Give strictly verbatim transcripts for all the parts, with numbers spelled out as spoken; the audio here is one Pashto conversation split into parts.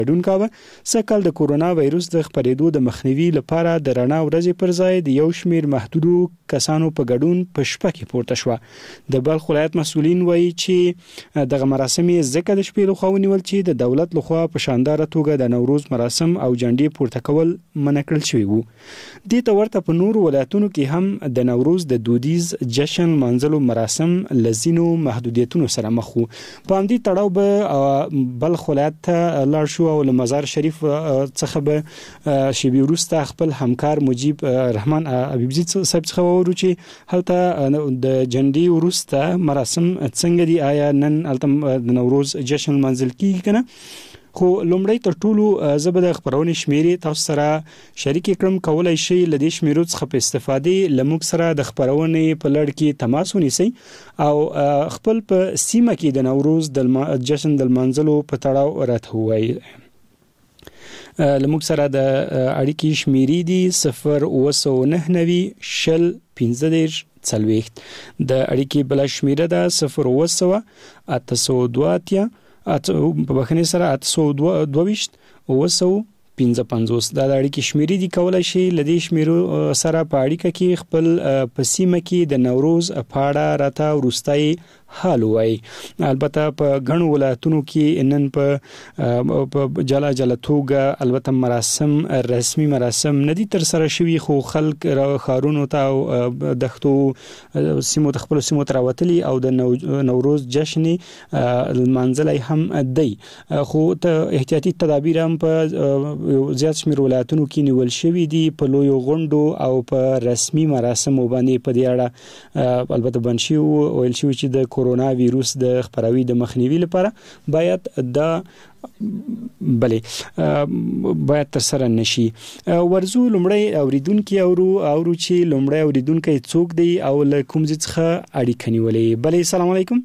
ګډون کاوه. سږکال د کورونا وایروس د خپرېدو د مخنیوي لپاره د رڼا ورځې پر ځای د یو شمېر محدودو کسانو په ګډون په شپه کې پورته شوه. د بلخ ولایت مسؤلین وایي چې دغه مراسم یې ځکه د شپې لخوا ونیول چې د دولت لخوا په شانداره توګه د نوروز مراسم او جنډې پورته کول منع کړل شوي وو. دې ته ورته په نورو ولایتونو کې هم د نوروز د دودیز جشن منځلو مراسم لزینو محدودیتونو سره مخ وو. په همدې تړاو به بلخ ولایت ته لاړ شو او له مزار شریف څخه به شیبې وروسته خپل همکار مجیب رحمان حبیبزي صاحب څخه وورو چې هلته د جنډې وروسته مراسم څنګه دي، آیا نن هلته د نوروز جشن منځل کیږي کنه. خو لومړی تر ټولو زه به د خپرونې شمیرې تاسو سره شریک کړم. کولای شئ له دې شمیرو څخه په استفادې له موږ سره د خپرونې په لړ کې تماس ونیسئ او خپل په سیمه کې د نوروز د جشن د لمانځلو په تړاو راته ووایئ. له موږ سره د اړیکې شمیرې دي صفر اوه سوه نهه نوي شل پنځه دېرش څلوېښت. د اړیکې بله شمیره ده صفر اوه سوه اته سوه دوه اتیا په بخښنې سره اته سوه دوه ویشت اوه سوه پنځه پنځوس. دا د اړیکې شمیرې دي. کولای شي له دې شمیرو سره په اړیکه کې خپل په سیمه کې د نوروز په اړه راته وروستی حال وایي. البته په ګڼو ولایتونو کې نن په جلا جلا توګه البته مراسم رسمي مراسم ندي تر سره شوي، خو خلک ښارونو ته او دښتو سیمو ته خپل سیمو ته راوتلي او د نوروز جشن لمانځلی هم دی. خو ته احتیاطي تدابیر هم په زیات شمېر ولایتونو کې نیول شوي دي. په لویو غونډو او په رسمي مراسمو باندې په دې اړه البته بند شوي ویل شوي چې د کورونا ویروس د خپراوي د مخنیوي لپاره باید دا بلې باید تر سره نشي. ورزو لومړی اوریدونکي اورو اورو چې لومړی اوریدونکي څوک دی او له کوم ځای څخه اړیکه نیولې. بلې السلام علیکم.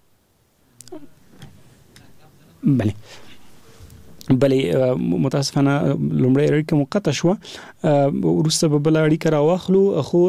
بلې بلې متاسفانه لومړی اړیکه مقطع شوه، وروسته به بله اړیکه راواخلو. خو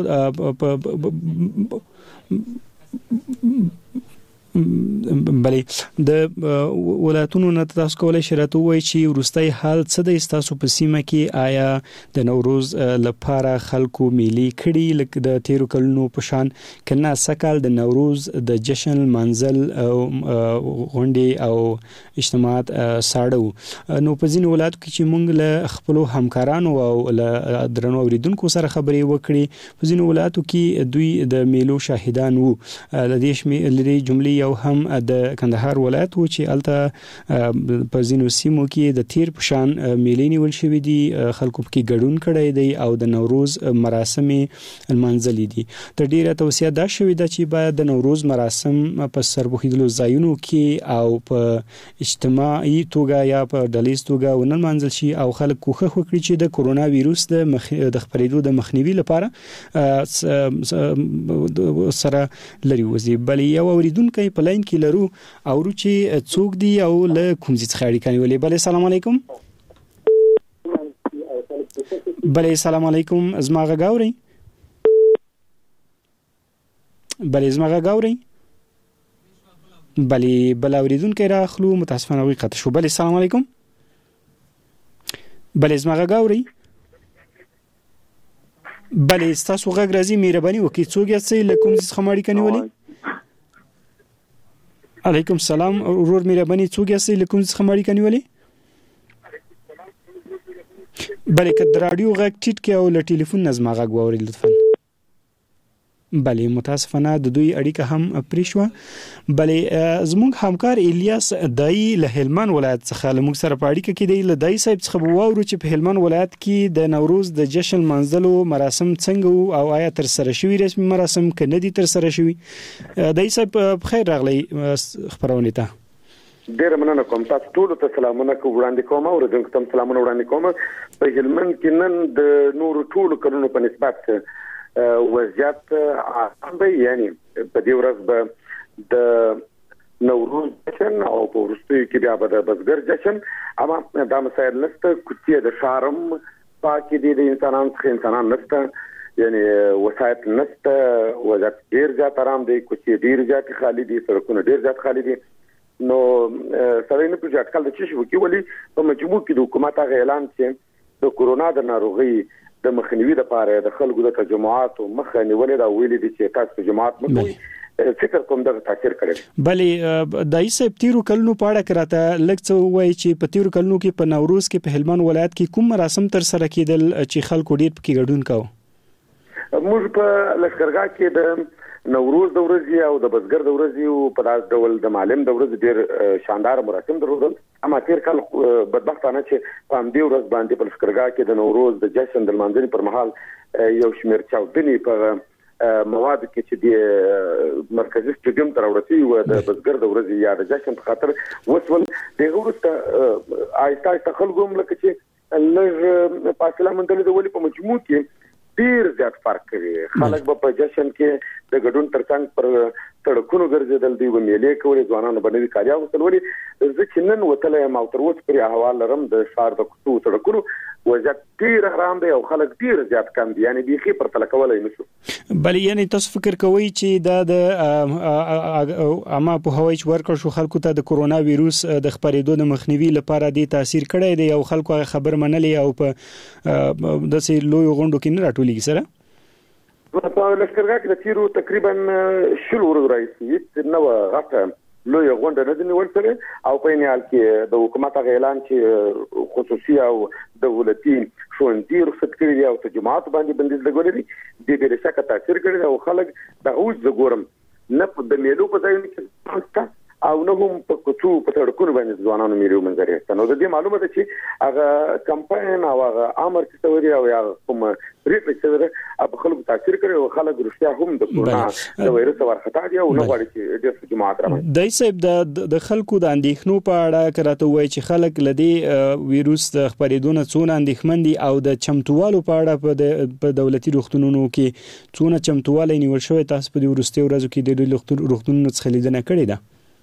بلې د ولایتونو نه تاسو کولای شئ راته ووایئ چې وروستی حال څه دی ستاسو په سیمه کې؟ آیا د نوروز لپاره خلکو میلې کړي لکه د تیرو کلونو په شان که نه سږکال د نوروز د جشن منځل غونډې او اجتماعات ساړه وو؟ نو په ځینو ولایتو کې چې موږ له خپلو همکارانو او له درنو اوریدونکو سره خبرې وکړې، په ځینو ولایتو کې دوی د میلو شاهدان وو. د دې جملې یو هم د کندهار ولایت و چې الته په ځینو سیمو کې د تیر په شان میلې نیول شوي دي، خلکو پکې ګډون کړی دی او د نوروز مراسم لمانځلي دي. تر ډیره توصیه دا شوې ده چې باید د نوروز مراسم په سرپوښیدلو ځایونو کې او په اجتماعي توګه یا په ډلیز توګه ونه لمانځل شي او خلک کوښښ وکړي چې د کورونا ویروس د مخ د خپرېدو د مخنیوي لپاره سره لري وځي. بلې یو اوریدونکی په لاین کې لرو اورو چې څوک دی او له کوم ځای څخه اړیکه نیولې. بلې السلام علیکم. بلې السلام علیکم. زما غږ اورئ؟ بلې زما غږ اورئ؟ بلې بل اوریدونکی راخلو، متاسفانه هغوی قطع شو. بلې السلام علیکم. بلې زما غږ اورئ؟ بلې ستاسو غږ راځي، مهرباني وکړئ څوک یاست له کوم ځای څخه اړیکه نیولې؟ علیکم السلام ورور مهرباني څوک یاست له کوم ځای څخه اړیکه نیولې؟ بلې که د راډیو غږ ټیټ کړئ او له ټلیفون نه زما غږ واورئ لطفا. بلې متاسفانه د دوی اړیکه هم پرې شوه. بلې زموږ همکار الیاس دایی له هلمند ولایت څخه له موږ سره په اړیکه کې دی. له دایی صاحب څخه به واورو چې په هلمند ولایت کې د نوروز د جشن منځلو مراسم څنګه وو او آیا تر سره شوي رسمي مراسم که نه دي تر سره شوي؟ دایی صاحب بخیر راغلی خپرونې ته. ډیره مننه کوم. تاسو ټول ته سلامونه وړاندې کوم او اوریدونکو ته سلامونه وړاندې کوم. په هلمند کې نن د نورو ټولو کلونو په نسبت وضعیت عام دی، یعنی په دې ورځ به د نوروز جشن او په وروستیو کې بیا به د بزګر جشن، اما دا مسایل نشته. کوڅې د ښار هم پاکې دي، د انسانانو څخه انسانان نشته، یعنی وسایط نشته، وضعیت ډېر زیات ارام دی، کوڅې ډېر زیات خالي دي، سړکونه ډېر زیات خالي دي. نو سره نه پوهیږي اټکل د چی شو کې ولي په مجموع کې د حکومت هغه اعلان چې د کورونا د ناروغي د مخنیوي لپاره د خلکو د تجمعات او مخنیوي دا ویلي دي چې تاسو تجمعات مکوئ فکر کوم دا تاثیر کړی. بلې دای صاحب تیرو کلونو په اړه کراته لکه څه وایي چې په تیرو کلونو کې په نوروز کې په هلمند ولایت کې کوم مراسم تر سره کېدل چې خلکو ډیر پکې ګډون کاوه؟ موږ په لښکرګاه کې د نوروز د ورځې او د بزګر د ورځې او په داس ډول د معلم د ورځې ډیر شاندار مراسم درلودل. اما تیر کال بدبختانه چې په همدې ورځ باندې په لښکرګاه کې د نوروز د جشن د لمانځنې پر مهال یو شمېر چاودنې په مواد کې چې د مرکزي سټډیوم تر ورسي و د بزګر د ورځې یا د جشن په خاطر وسول د ورسته آیستا آیستا خلکو هم لکه چې لږ فاصله منځلې د ولې په مجموع کې ډیر زیات فرق کوي. خلک به په جشن کې د ګډون ترڅنګ پر سړکونو ګرځیدل دی و میلې کولې ځوانانو بنوي کاریا وصل ولې زه چې نن وتلې ما تر اوسه پرې احوال لرم د شهر د کوڅو سړکونو وضعیت ډیر آرام دی او خلک ډیر زیات کم دي یعنی بيخي پر تل کولای نشو. بل یعنی تاسو فکر کوئ چې دا د اما په هوایي ورکړ شو خلکو ته د کورونا وایروس د خپرېدو د مخنیوي لپاره د تاثیر کړی دی او خلکو خبر منلې او په داسې لوی غونډو کې نه راټولېږي سره؟ په لښکرګاه کې د تیرو تقریبا شل ورځې راځي نو غټه لوی غونډه نه دی نیول شوی او په انیال کې د حکومت غو اعلان چې خصوصي او دولتي ښوونځي رخصت کړي دي او تجمعات باندې بندیز لګولې دي د دې شکه تاثیر کړی او خلک د اوس د ګورم نه د میلو په ځای کې او نه هم په کوڅو په تړکونو باندې ځوانانو میلو منځري ستنو د دې معلومه ده چې هغه کمپاین او هغه امر چې توري او یا کوم ریټ چې ور په خلکو تاثیر کړي او خلک رښتیا هم د کورونا د وایرس ورختا دي او نه غواړي چې د جماعت راځي. دای صاحب د د خلکو د اندېښنو په اړه کراته وایي چې خلک لدی وایروس د خپرېدو نه څونه اندېښمن دي او د چمتووالو په اړه په دولتي روغتونونو کې څونه چمتووالی نیول شوی تاسو په دې ورستي ورځو کې د روغتونونو څخه لیدنه کړې ده؟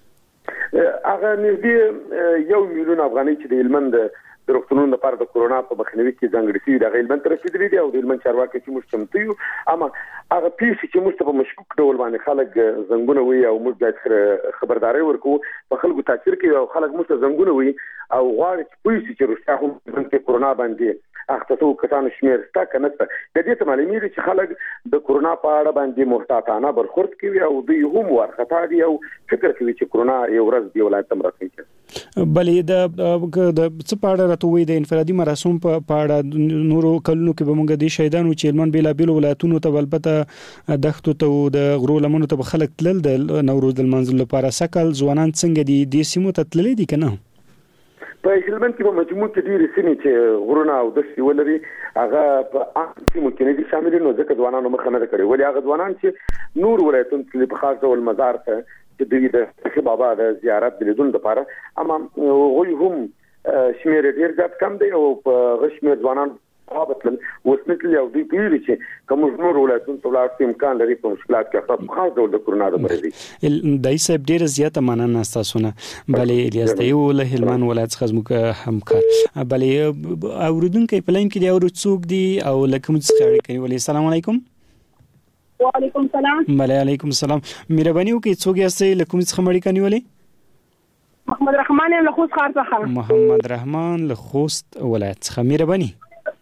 هغه نږدې یو میلیون افغانۍ چې د هلمند د روغتونونو لپاره د کورونا په مخنیوي کې ځانګړي شوي د هلمند تر رسیدلي دي او د هلمند چارواکي چې موږ چمتو یو اما هغه پیسې چې موږ په مشکوک ډول باندې خلک زنګونه وي او موږ باید خبرداري ورکو په خلکو تاثیر کوي او خلک موږ زنګونه وي او غواړي چې پیسې چې رښتیا هم د کورونا باندې اخته کسانو شمیر ستا کنه د دې ته معلومیږي چې خلک د کورونا په اړه باندې محتاطانه برخورد کوي او دوی هم ورختا دي او فکر کوي چې کورونا یو ورځ دی ولایت تم راځي. بلې د د څه په اړه راته د انفرادي مراسم په اړه نورو کلونو کې به موږ د شهیدانو چې هلمند بیل بیل ولایتونو ته البته دښتو ته د غرو لمنو ته خلک تلل د نوروز د منځل لپاره سکل ځوانان څنګه دي د سیمو ته تللي دي کنه؟ په هلمند کې په مجموع کې ډېری سیمې چې غرونه او دښتې ولري هغه په سیمو کې نه دي شامل نو ځکه ځوانانو مخه نه کړي ولې هغه ځوانان چې نور ولایتونو کې په خاص ډول مزار ته چې دوی د بابا د زیارت لیدون لپاره اما غوي هم شمیر ډیر زیات کم دی او په غشمیر ځوانان هابتل وسنتل یو دی پیری چې کوم نور ولایتونو ته لاړ امکان لري په مشکلات کې خاص خاص ډول د کورونا د مرضی دای صاحب ډیر زیاته مننه تاسو نه بلې الیاس دی ول هلمند ولایت څخه موږ همکار بلې اوردونکو په لاین کې دی اورو څوک دی او لکه موږ څخه اړیکه نیولې. السلام علیکم. وعلیکم السلام. بله علیکم السلام. مهرباني وکړئ څوک یاستئ لکه موږ څخه اړیکه نیولې؟ محمد رحمان له خوست ښار څخه. محمد رحمان له خوست ولایت څخه. مهرباني.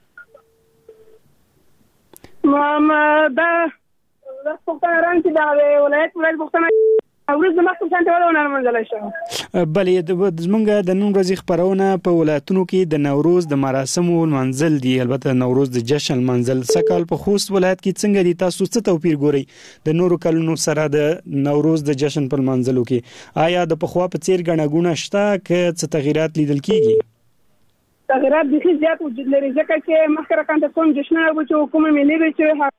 ما دا د پښتون رنګ چې دا ولایت ولایت پښتون اورز د مخکې څنګه ولونه منځلای شو. بلې د زمونږ د نن ورځې خبرونه په ولایتونو کې د نوروز د مراسمو منځل دي البته نوروز د جشن منځل سکل په خوست ولایت کې څنګه دي تاسو څه توپیر ګورئ د نورو کلونو سره د نوروز د جشن په منځلو کې آیا د پخوا په څیر غنغونه شته که څه تغیرات لیدل کیږي؟ تغیرات د هیڅ زیات وجود لري ځکه چې مخکره کانته کوم جشنونه و چې حکومت ملي به چې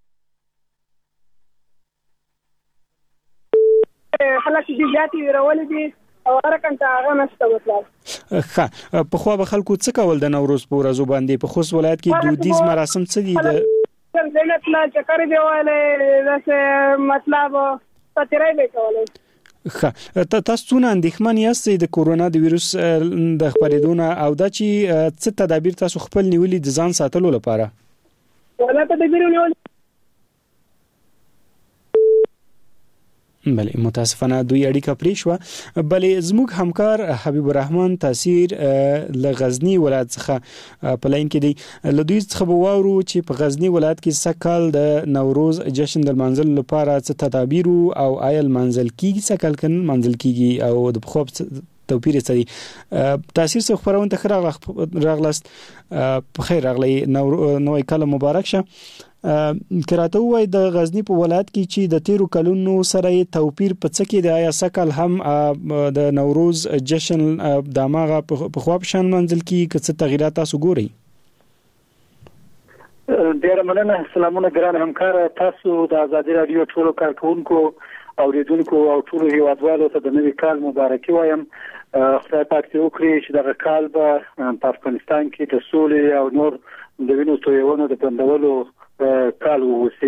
خلک دې زیات ورول دي او هر کانته هغه نشته وتل. ښه په خو به خلکو څه کول د نوروز په ورځو باندې په خوست ولایت کې دودیز مراسم څه دي د زینت لا چکر دی وایي داسې مطلب ستړي به کولای. ښه تاسو څونه اندېښمن یاستئ د کورونا د وایروس د خپرېدو نه او دا چې څه تدابیر تاسو خپل نیولي د ځان ساتلو لپاره؟ ولا تدابیر نیولي بله متاسفانه دوی اړیکه پرې شو. بلې زموږ همکار حبیب الرحمن تاثیر له غزنی ولایت څخه په لاین کې دی. له دوی څخه به واورو چې په غزنی ولایت کې سکهال د نوروز جشن د منځل لپاره څه تدابیر او آیا منځل کیږي سکهال کنه منځل کیږي او د خوب توپیر سری. تاثیر څخه خبرونه ته راغلاست په خیر راغلی نوې کال مبارک شه. کراته وای د غزنی په ولایت کې چې د تیرو کلونو سره توپیر په څه کې د آیا سکهال هم د نوروز جشن د ماغه په خواب شان منځل کې څه تغیرات تاسو ګورئ؟ ډیر مننه. سلامونه ګران همکار تاسو د ازادي رادیو ټولو کارکونکو او ریډونکو او ټولو هیوادوالو ته د نوي کال مبارکي وایم. خدای پاک دې وکړي چې دغه کال به په افغانستان کې د سولې او نور د وینو تویونو د بندولو کال ووسی.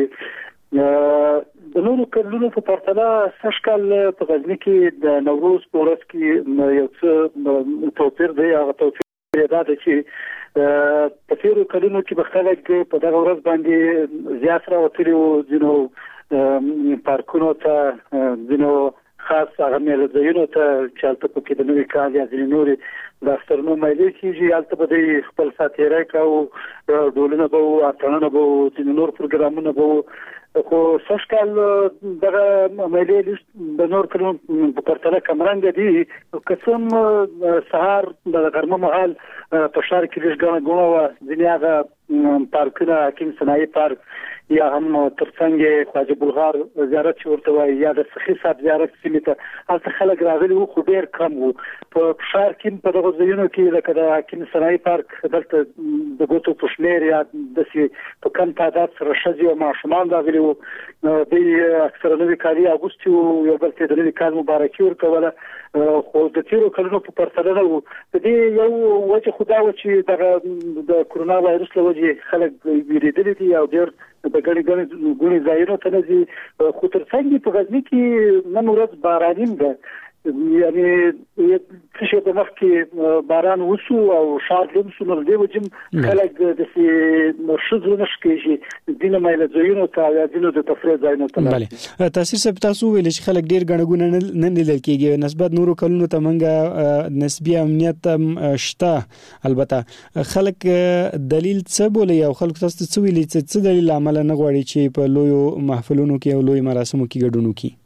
د نورو کلونو په پرتله سږکال په غزنی کې د نوروز په ورځ کې یو څه توپیر دی. هغه توپیر دا دی چې په تیرو کلونو کې به خلک په دغه ورځ باندې زیات راوتلي وو، ځینو پارکونو ته، ځینو خاص هغه میلځایونو ته چې هلته پکې د نوي کال یا ځینې نورې د اخترونو مایلې کېږي، هلته به دوی خپل ساتیری کوو، ډولونه به وو، اتڼونه به وو، ځینې نور پروګرامونه به وو. خو سږکال دغه مایلې د نور کلونو په پرتله کمرنګه دي. که څه هم سهار د غرمه مهال په ښار کې لږ ګڼه ګوڼه وه، ځینې هغه پارکونه حکیم صنایي پارک یا هم ترڅنګ خواجه بلغار زیارت چې ورته وایي یا د سخي صاحب زیارت سیمې ته هلته خلک راغلي وو، خو ډېر کم وو. په ښار کې په دغو ځایونو کې لکه د حکیم صنایي پارک دلته د ګوتو په شمېر یا داسې په کم تعداد سره ښځې او ماشومان راغلي وو. دوی اکثره نوي کالي اغوستي وو، یو بل ته د نوي کال مبارکي ورکوله. خو د تیرو کلونو په پرتله نه وو. د دې یو وجه خو دا وه چې دغه د کرونا وایرس له وجې خلک ویرېدلي دي او ډېر د ګڼې ګڼې ګڼې ځایونو ته نه ځي. خو تر څنګ په غزني کې نن ورځ بارانیم ده، یعنی څه شی د مخکې باران وشو او ښار لوند شو، نو د دې وجې خلک داسې ښه زړونه ښکېږي ځینو میلځایونو ته یا ځینو د تفریح ځایونو ته. بله تاثیر صاحب تاسو وویل چې خلک ډېر ګڼه ګوڼه نه لیدل کېږي نسبت نورو کلونو ته. موږ نسبي امنیت هم شته، البته خلک دلیل څه بولي او خلک تاسو ته څه ویلي چې څه دلیل عمل نه غواړي چې په لویو محفلونو کې او لوی مراسمو کې ګډون وکړي؟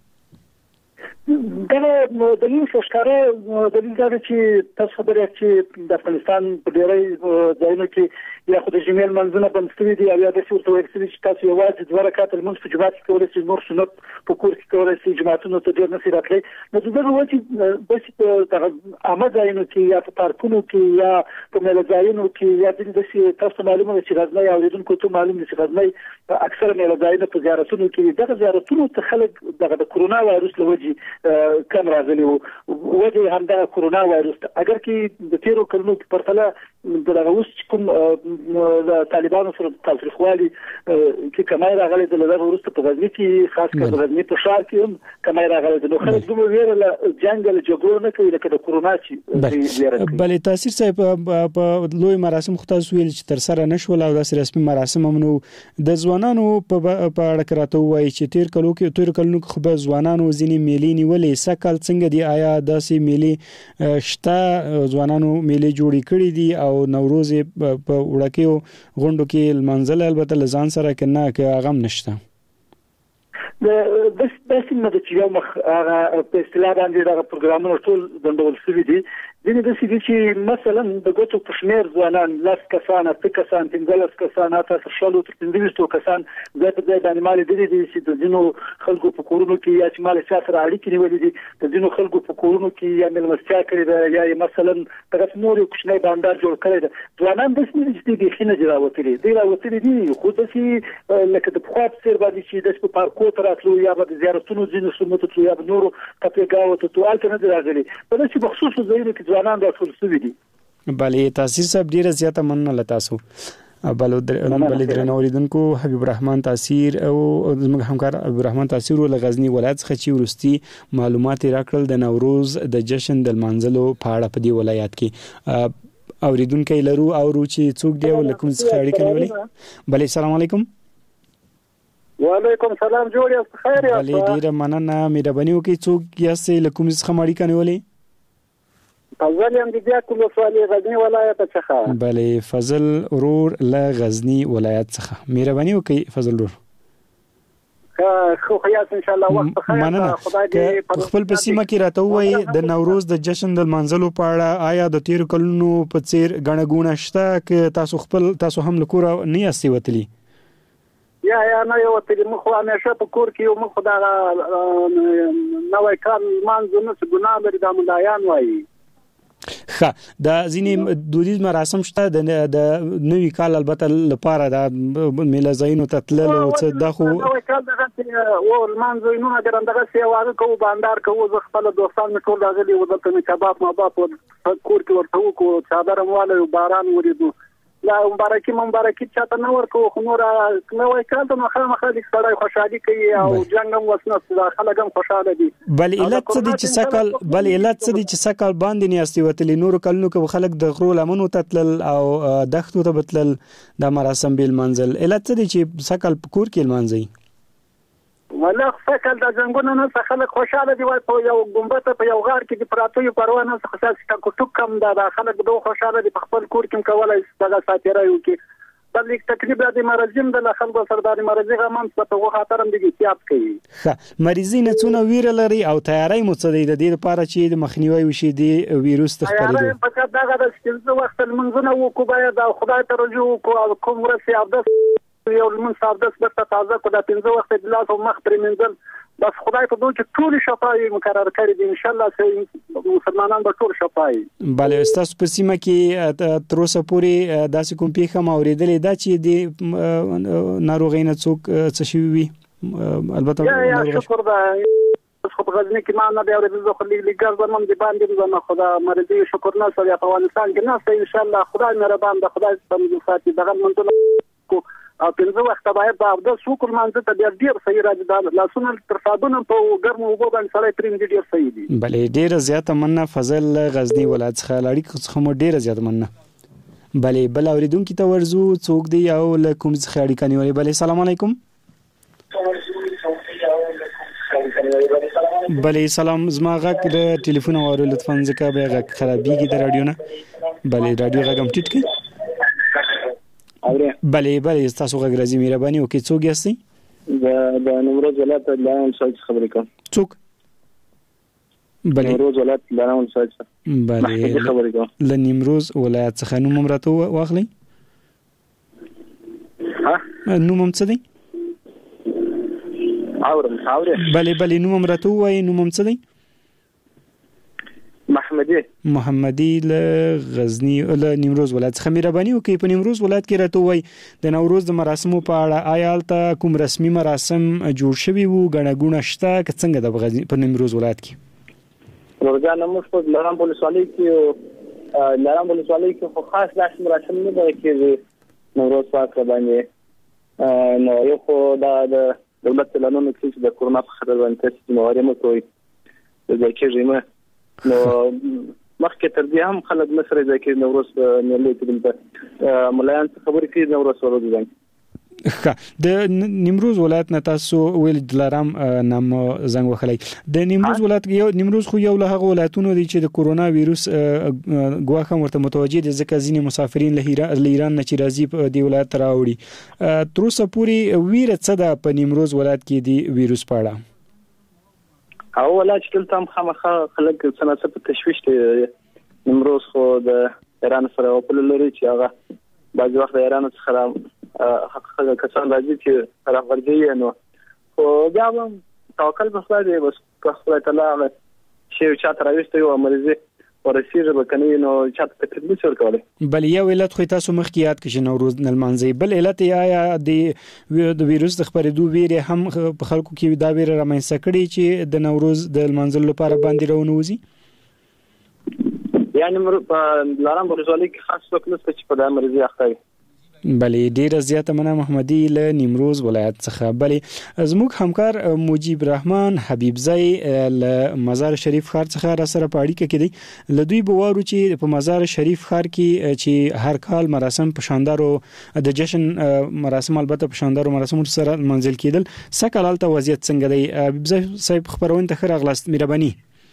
دغه دلیل ښکاره دلیل دا دی چې تاسو خبرې چې د افغانستان په ډېری ځایونو کې یا خو د جمعې لمانځونه بند شوي دي او یا داسې ورته ویل شوي چې تاسو یوازې دوه رکعته لمونځ په جومات کې کولی شئ، نور سنت په کور کې کولی شئ، جوماتونو ته ډېر نه شئ راتلی. نو د دغه وجې داسې په دغه عامه ځایونو کې یا په پارکونو کې یا په میله ځایونو کې یا ځینې داسې تاسو معلومه ده چې غزنی اورېدونکو ته معلوم دي چې غزنی اکثره میله ځایونه په زیارتونو کې دغه زیارتونو ته خلک دغه د کرونا وایرس له وجې کم راغلي وو. وجه همدا کرونا وایرس ده. اگر کې د تیرو کلونو په پرتله دغه اوس کوم د طالبانو سره تاوتریخوالي کې کمای راغلی د دغه وروسته په غزني کې خاص کر په غزني په ښار کې هم کمای راغلی د نو خلک دومره ویره له جنګ له جګړو نه کوي لکه د کرونا چې ویره کوي. بلې تاثیر صاحب په لوی مراسم خو تاسو ویل چې تر سره نشول او داسې رسمي مراسم هم نو د ځوانانو په اړه کراته وایي چې تیر کلو کې تیر کلونو کې خو به ځوانانو ځینې میلې نیولې. سکهال څنګه دی؟ آیا داسې میلې شته؟ ځوانانو میلې جوړې کړې دي او نوروز په وړکیو غونډو کې لمانځل البته لزان سره کنه کې هغه هم نشته. د بس بس نه د چې یو مخ هغه په اصطلاح باندې دا پروګرامونه ټول دندول شوي دي. ځینې داسې دي چې مثلا د ګوتو په شمېر ځوانان لس کسان، اته کسان، پنځلس کسان، حتی شلو تر پنځه ویشتو کسان ځای په ځای باندې ما لیدلي دي چې د ځینو خلکو په کورونو کې یا چې ما له چا سره اړیکې نیولې دي د ځینو خلکو په کورونو کې یا مېلمستیا کړې ده یا یې مثلا دغسې نور یو کوچنی بانډار جوړ کړی ده. ځوانان داسې نه دي چې دوی بیخي نه دي راوتلي، دوی راوتلي دي خو داسې لکه د پخوا په څېر باندې چې داسې په پارکو ته راتلو یا به د زیارتونو ځینو سیمو ته تلو یا به نورو تپېګاوو ته تلو هلته نه دي راغلي. په داسې بخصوصو ځایونو کې ځوانان راټول شوي دي. بلې تاثیر صاحب ډېره زیاته مننه له تاسو. بلې درنو اوریدونکو حبیب الرحمن تاثیر او زموږ همکار حبیب الرحمن تاثیر له غزنی ولایت څخه چې ورستي معلومات راکړل د نوروز د جشن د لمانځلو په اړه په دې ولایت کې. اوریدونکو لرو او رو چې څوک دی ولکم څخه اړیکه نیولې. بلې السلام علیکم. وعلیکم سلام، جوړ یاست؟ خیر یاست؟ بله ډیره مننه، مهرباني وکړئ څوک یاستئ، له کوم څخه مو اړیکه نیولې؟ فضل یم د بیاک ولسوالۍ غزنی ولایت څخه. بله فضل ورور له غزنی ولایت څخه، مهرباني وکړئ فضل ورور. خو خیاس ان شاء الله وخت خیر. مننه. خپل په سیمه کې راته وایي د نوروز د جشن د منځلو په اړه آیا د تیر کلونو په څیر غڼه ګونه شته که تاسو خپل تاسو هم له کوره نه یاستئ وتلي؟ یا یا نه یو وتلي، مخ همیشه په کور کې یو مخ دا نوې کال مانځو نه څه ګناه لري، دا ملایان وایي. ښه، د ځینې دودیز مراسم شته د نوي کال البته لپاره د میله ځایونو ته تلل او څه دا خو نوی کال دغه او لمانځو نو درم دغه سی واغه کوو باندار کوو، زه خپل دوستان می ټول راغلي و دلته می کباب ما با په کور کې ورته وکړو، چادر مواله باران وریدو، لا مبارکي مبارکي چاته نه ورکو، خو نور نوی کال ته مخامخ خلک سړی خوشحالي کوي او جنګ هم وسنه خلک هم خوشاله دي. بل علت څه دي چې سکل بل علت څه دي چې سکل باندې نیاستي وتلی؟ نور کلونو کې خلک د غرو لمنو ته تلل او دښتو ته بتلل د مراسم بیل منزل، علت څه دي چې سکل کور کې منځي؟ ولا فکر د څنګه نه خلک خوشاله دي، وای په یو ګمبت په یو غار کې د پراتوي پروانه څخه خاص ټکو کم دا خلک دوه خوشاله دي، په خپل کور کې کولای دغه ساتره یو کې بل یک تکلیف د مرزم د خلکو سرداري مرزي غمن څه په خاطرم دي احتیاط کوي. ښه، مریضي نه څونه ویره لري او تیاری مو څه دی د دې لپاره چې د مخنیوي وشي د ویروس د خپرېدو؟ تیاری په دغه د څه وخت منځونه وکړو، باید د خدای ته رجوع وکړو، کوم ورسي او د یو لمن ساده سپټه تازه کو د پنځه وخت د لاس او مخ پرې منځل، بس خدای په دوی چې ټول شفای مقرر کړی دی، ان شاء الله چې مسلمانان به ټول شفای. بله، تاسو په سیمه کې تر اوسه پورې داسې کوم پیښه ما اورېدلې ده چې د ناروغۍ نه څوک څه شوي وي؟ البته یا شکر ده، خو په غزنی کې ما نه دی اورېدل، زه خو لږ زمم د باندې زما خدا مرضی شکر نه سره په افغانستان کې نه، ان شاء الله خدای مهربان ده، خدای ستاسو ساتي. دغه منځونه او پنځه وخت باید د اودس وکړو، مانځه ته ډیر ډیر صحیح راځي، د لاسونو تر صابون په ګرمو اوبو باندې سره پرېږدي، ډیر صحیح دي. بله ډیره زیاته مننه فضل غزنی ولایت څخه، اړیکې څخه مو ډیره زیاته مننه. بله بل اوریدونکي ته ورځو، څوک دی او له کوم څخه اړیکه نیولې؟ بله سلام علیکم. بله سلام، زما غږ د ټلیفون اورو لطفا ځکه به غږ خرابېږي د رادیو نه. بله رادیو غږ هم ټیټ کړئ. بله بله تاسو غږ راځي، مهرباني وکړئ. څوک یاستئ؟ د د نیمروز ولایت د لاران سایت خبرې کوم. څوک؟ بله نیمروز ولایت لاران سایت. بله خبرې کوم له نیمروز ولایت څخه. نوم هم راته واخلئ. ها نوم هم څه دی؟ اورم اورم. بله بله نوم هم راته ووایئ، نوم هم څه دی؟ محمدي محمدي له غزنی له نیمروز ولایت څخه. مهرباني وکړئ په نیمروز ولایت کې راته وایي د نوروز د مراسمو په اړه آیا هلته کوم رسمي مراسم جوړ شوي وو؟ ګڼه ګوڼه شته که څنګه ده په نیمروز ولایت کې؟ ورځانه موږ په لارام ولسوالۍ کې لارام ولسوالۍ کې خو خاص داسې مراسم نه دی کېږي نوروز پاک باندې، نو یو خو دا د دولت اعلانونه کوي چې د کورونا په خطر باندې تاسو موارد مو کوي د ځکه نو مخکې تر دې هم خلک مصر ځکه نوروز نه لیکل ته ملایان خبرې کوي نوروز ورو دي. د نیمروز ولایت نه تاسو ویل دلارام نام زنګ وخلای. د نیمروز ولایت یو نیمروز خو یو له هغه ولایتونو دی چې د کورونا وایروس ګواښ ورته متوجه دي، ځکه ځینې مسافرین له ایران نه چې راځي په دی ولایت راوړي. تر اوسه پورې ویره څه ده په نیمروز ولایت کې دی وایروس په اړه؟ او ولایت کې تم خامخا خلک څنګه په تشويش دي. نیمروز خو د ایران سره په لوري چې هغه بعض وخت د ایران څخه حقیقت کسان راځي چې طرف ورځي، نو خو بیا هم توکل په خدای دی، بس په خدای تعالی چې چا تراويست یو مرزي ورسیږي به کني نو چا ته تدبیر ورکولای. بل یو علت خو تاسو مخکې یاد کړئ نوروز نلمانځي، بل علت یا د وایروس د خپرېدو ویره هم په خلکو کې دا ویره رامنځته کړي چې د نوروز د لمانځلو لپاره باندې راونوځي. یعنی لارام ولسوالۍ کې خاص څوک نشته چې په دا مرزي اخته بلې ډیره زیاته مننه محمدي له نیمروز ولایت څخه. بلې زموږ همکار مجيب رحمان حبیبزی له مزار شریف ښار څخه را سره په اړیکه کې دی. له دوی به وارو چې په مزار شریف ښار کې چې هر کال مراسم په شاندارو د جشن مراسم البته په شاندارو مراسمو سره منځل کېدل، سکه لالته وضعیت څنګه دی؟ حبیبزی صاحب خبرونه ته خیر اغلاست مهرباني.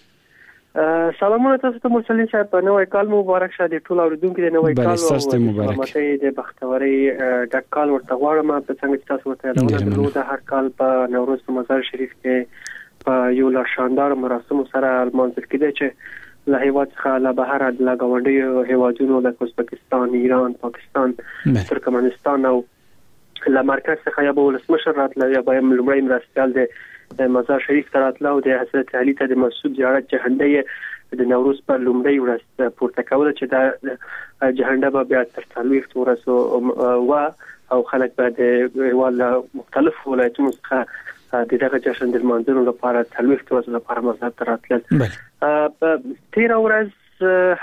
سلامونه تاسو ته مرسلین صاحب، په نوې کال مبارک شه د ټول اوریدونکو د نوې کال او سلامتۍ د بختوري د کال ورته غواړم. په څنګه چې تاسو ورته یادونه د هر کال په نوروز په مزار شریف کې په یو لا شاندار مراسم سره منځل کېده چې له هیواد څخه له بهر د لګاونډي هیوادونو لکه ازبکستان، ایران، پاکستان، ترکمنستان او له مرکز څخه یا به ولسمشر راتله یا به لومړی مرستیال د د مزار شریف ته راتله او د حضرت علي ته د منسوب زیارت جهنده د نوروز په لومړۍ ورځ پورته کوله چې دا جهنده به بیا تر څلوېښت ورځو و او خلک به د هیواد مختلفو ولایتونو څخه د دغه جشن د لمانځلو لپاره څلوېښت ورځو لپاره مزار ته راتلل. په تېره ورځ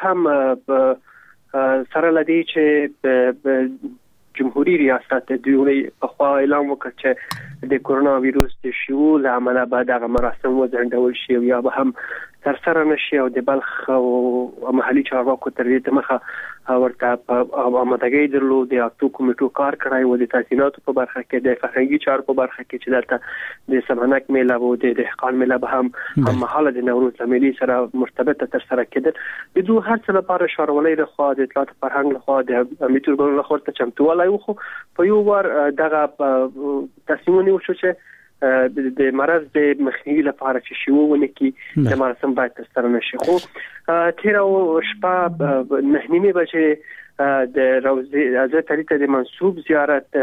هم سره له دې چې جمهوریت ریاست د دوی په خوا اعلان وکړ چې د کورونا وایروس د شیوع له امله به دغه مراسم وځنډول شي یا به هم ترسره نشي او د بلخ او محلي چارواکو تر دې مخه ورته په آمادګۍ درلود. د اکتو کمیټو کار کړی و د تاسیساتو په برخه کې، د فرهنګي چارو په برخه کې چې دلته د سمنک میله او د دهقان میله به هم هم مهاله د نوروز میلې سره مرتبطه ترسره کېدل. د دوه هر څه لپاره ښاروالۍ له خوا د اطلاعات فرهنګ له خوا د امنیتي ارګانونو له خوا ته چمتووالی وخو په یو وار دغه تصمیم ونیول شو چې د مرض د مخنیوي لپاره چې شیوع ونه کې د مراسم باید ترسره نشي. خو تیره شپه نه نیمې بجې د روضې حضرت علي ته د منسوب زیارت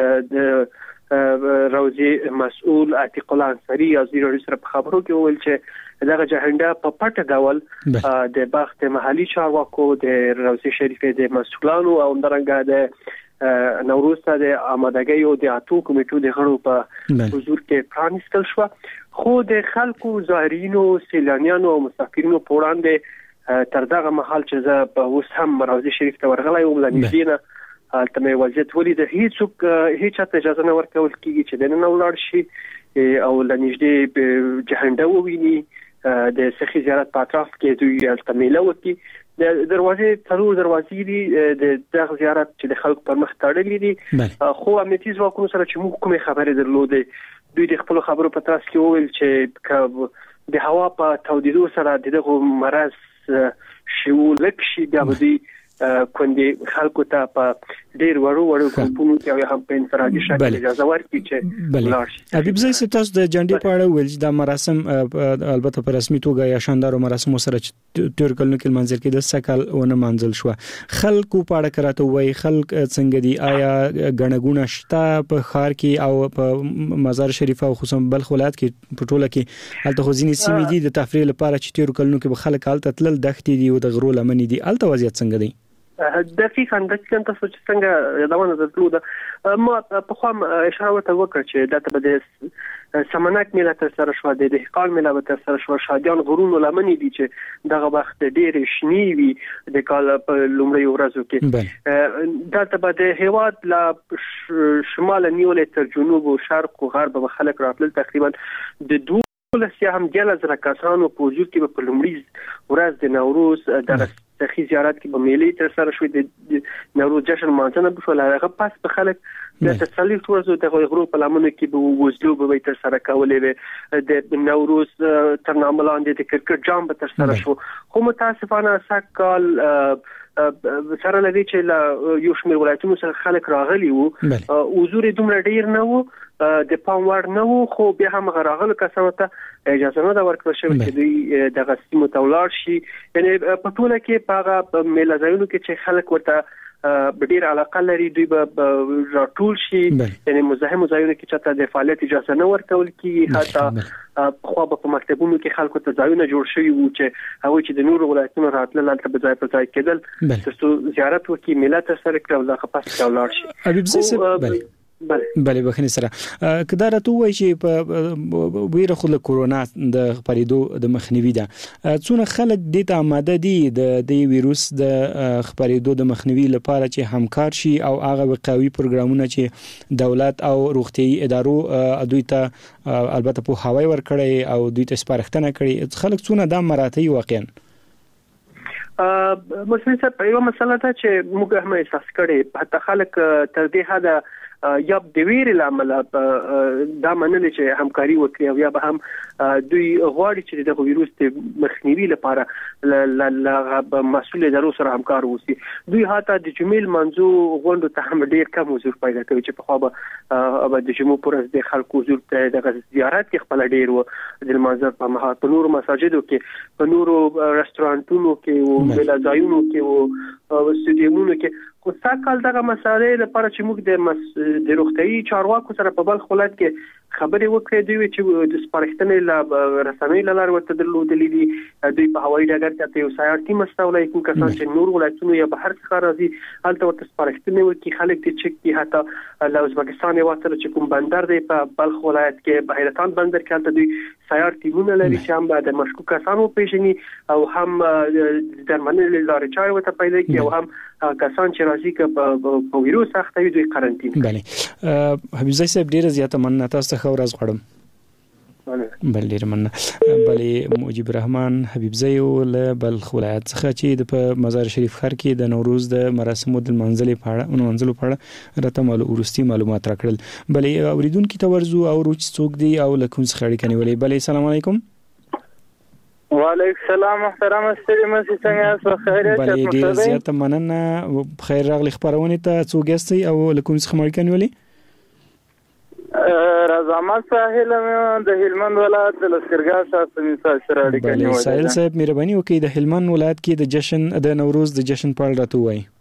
د روضې مسؤل عتیق الله انصاري وزیر رئیس سره په خبرو کې وویل چې دغه جهنده په پټه ډول د بخت محلي چارواکو د روضې شریفې د مسؤلانو او همدارنګه د نوروز ته د آمادګۍ او د اتو کمیټو د غړو په حضور کې پرانیستل شو. خو د خلکو زائرینو، سیلانیانو او مسافرینو په وړاندې تر دغه مهال چې زه په اوس هم روضې شریف ته ورغلی وم له نږدې نه هلته مې وضعیت ولید، هیڅوک هیچ چاته اجازه نه ورکول کېږي چې دننه ولاړ شي او له نږدې جهنده وویني. د سخي زیارت په اطراف کې دوی هلته میله وکړي. د دروازې څلور دروازې دي د دغه زیارت چې د خلکو پر مخ تړلې دي، خو امنیتي ځواکونو سره چې موږ کومې خبرې درلودې دوی د خپل خبرو په ترڅ کې وویل چې د هوا په تودیدو سره دغه مرض شیوع لږ شي بیا به دوی کندې خلکو ته په ډیر وړو وړو ګروپونو کې هم په انفرادي شکل اجازه ورکړي چې لاړ شي. حبیبزی صاحب تاسو د جنډې په اړه ویل چې دا مراسم البته په رسمي توګه یا شاندارو مراسمو سره چې تیر کلونو کې منځل کېده سکل ونه منځل شو. خلکو په اړه کراته وای خلک څنګه دي؟ آیا غنګونه شته په ښار کې او په مزار شریف او خصوصا بلخ ولایت کې په ټوله کې الته خزینې سیمې دي د تفریح لپاره چې تیر کلونو کې به خلک الته تلل دښتې دي او د غرو لمنې دي، الته وضعیت څنګه دی؟ دقیقاً دقیقاً تاسو چې څنګه یادونه درلوده ما په خام اشاره ورته وکړه چې دا ته د سمنک میله تر سره شو، د دهقان میله تر سره شو، شادیان غرونو لمنې دي چې دغه وخت ډېر شنی وي د کال په لومړۍ ورځو کې. دا ته به د هیواد لا شمال نیولې تر جنوب او شرق او غرب به خلک راتلل. تقریبا د دوه لسیا هم جلا زره کسانو په وجود کې په لومړۍ ورځ د نوروز د سخي زیارت کې به میلې تر سره شوې د نوروز جشن مانځنه بشول. هغه پس په خلک د څلوېښت ورځو د غرو په لمنو کې به وزلو به تر سره کولې وي، د نوروز تر نامه لاندې د کرکټ جام به تر سره شو. خو متاسفانه سکال سره لدی چې یو شمېر ولایتونو سره خلک راغلي وو، حضور دومره ډیر نه وو، د پام وړ نه وو، خو بیا هم راغلو کسانو ته اجازه نه ورکړل شوې چې دوی دغه سیمو ته ولاړ شي. یعنی په ټوله کې په هغه میله ځایونو کې چې خلک ورته ډیر علاقه لري دوی به راټول شي، یعنی مزاحم ځایونو کې چې د فعالیت اجازه نه ورکول کیږي. حتی خو په مکتبونو کې خلکو ته ځایونه جوړ شوي وو چې هغه چې د نورو ولایتونو راتلل هلته به ځای په ځای کېدل ترڅو زیارت وکړي، میله ترسره کړي او لا پس ولاړ شي. حبیبزی صاحب بله بله بخنه سره کدا راته وای چې په ویره خو له کورونا د خپرېدو د مخنیوي ده څونه خلک د ته آماده دي د د وایروس د خپرېدو د مخنیوي لپاره چې همکار شي او هغه وقایوي پروګرامونه چې دولت او روغتيایي ادارو دوی ته البته په هواي ور کړی او دوی ته سپارښتنه کړې خلک څونه د مراتي واقعا ا مسلمان صاحب یو مسله ده چې موږ هم احساس کړي حتی خلک تر دې حده یا د ویرې لامل دا منل چې همکاري وکړي او یا به هم دوی غواړي چې د وایروس د مخنیوي لپاره ل مسؤل ادارو سره همکار وسی دوی حتی د جمیل منځو غونډو ته هم ډیر کم حضور پیدا کوي چې په خو به د جمعو پر ورځ د خلکو حضور ته د زیارت کې خپل ډیر و د منځ په مها په نورو مساجدو کې په نورو رستورانتونو کې او بلځایونو کې او سټډیومونو کې خو څاکل دغه مسالې لپاره چې موږ د د روغتيایي چارواکو سره په بل خلات کې خبرې وکړې دوی چې د سپارښتنې لا رسمي لار ورته درلودلې دي دوی په هوایي ډګر کې یو سایار ټیم استولای کوم کسان چې نور ولایتونو یا بهر څخه راځي هلته ورته سپارښتنې وکړي خلک دې چک کی حتی له ازبکستان یو تر چې کوم بندر دی په بلخ ولایت کې بهیرتان بندر کې هلته دوی سایار ټیمونه لري چې هم د مشکوک کسانو پیژني او هم د درملنې لارې چارې ورته پیدا کوي او هم کسان چې راځي چې په وایروس اخته وي دوی قرنټین بله حبیب زئی صاحب ډیره زیاته مننه تاسو ته ورځ غواړم بل ډیر مننه بلې مجيب الرحمن حبیب زئی له بلخ ولایت څخه چې د مزار شریف ښار کې د نوروز د مراسمو د منځلې پاړه منځلو پاړه راته مالو ورستي معلومات راکړل بلې اوریدونکو ته ورزو او روچ څوک دی او لکه څه خړې کني ولې بلې السلام علیکم وعلیکم السلام محترم استری مسی څنګه تاسو خیریت بلې ډیر زیاته مننه بخیر راغلی خبرونه ته څوک یاستئ او لکه څه خمر کني ولې رضامت ساحل د هلمند ولایت د لشکرګاه ساتنې سره اړیکه نیولې ده ساحل صاحب مهرباني وکړئ د هلمند ولایت کې د جشن د نوروز د جشن په اړه راته وایي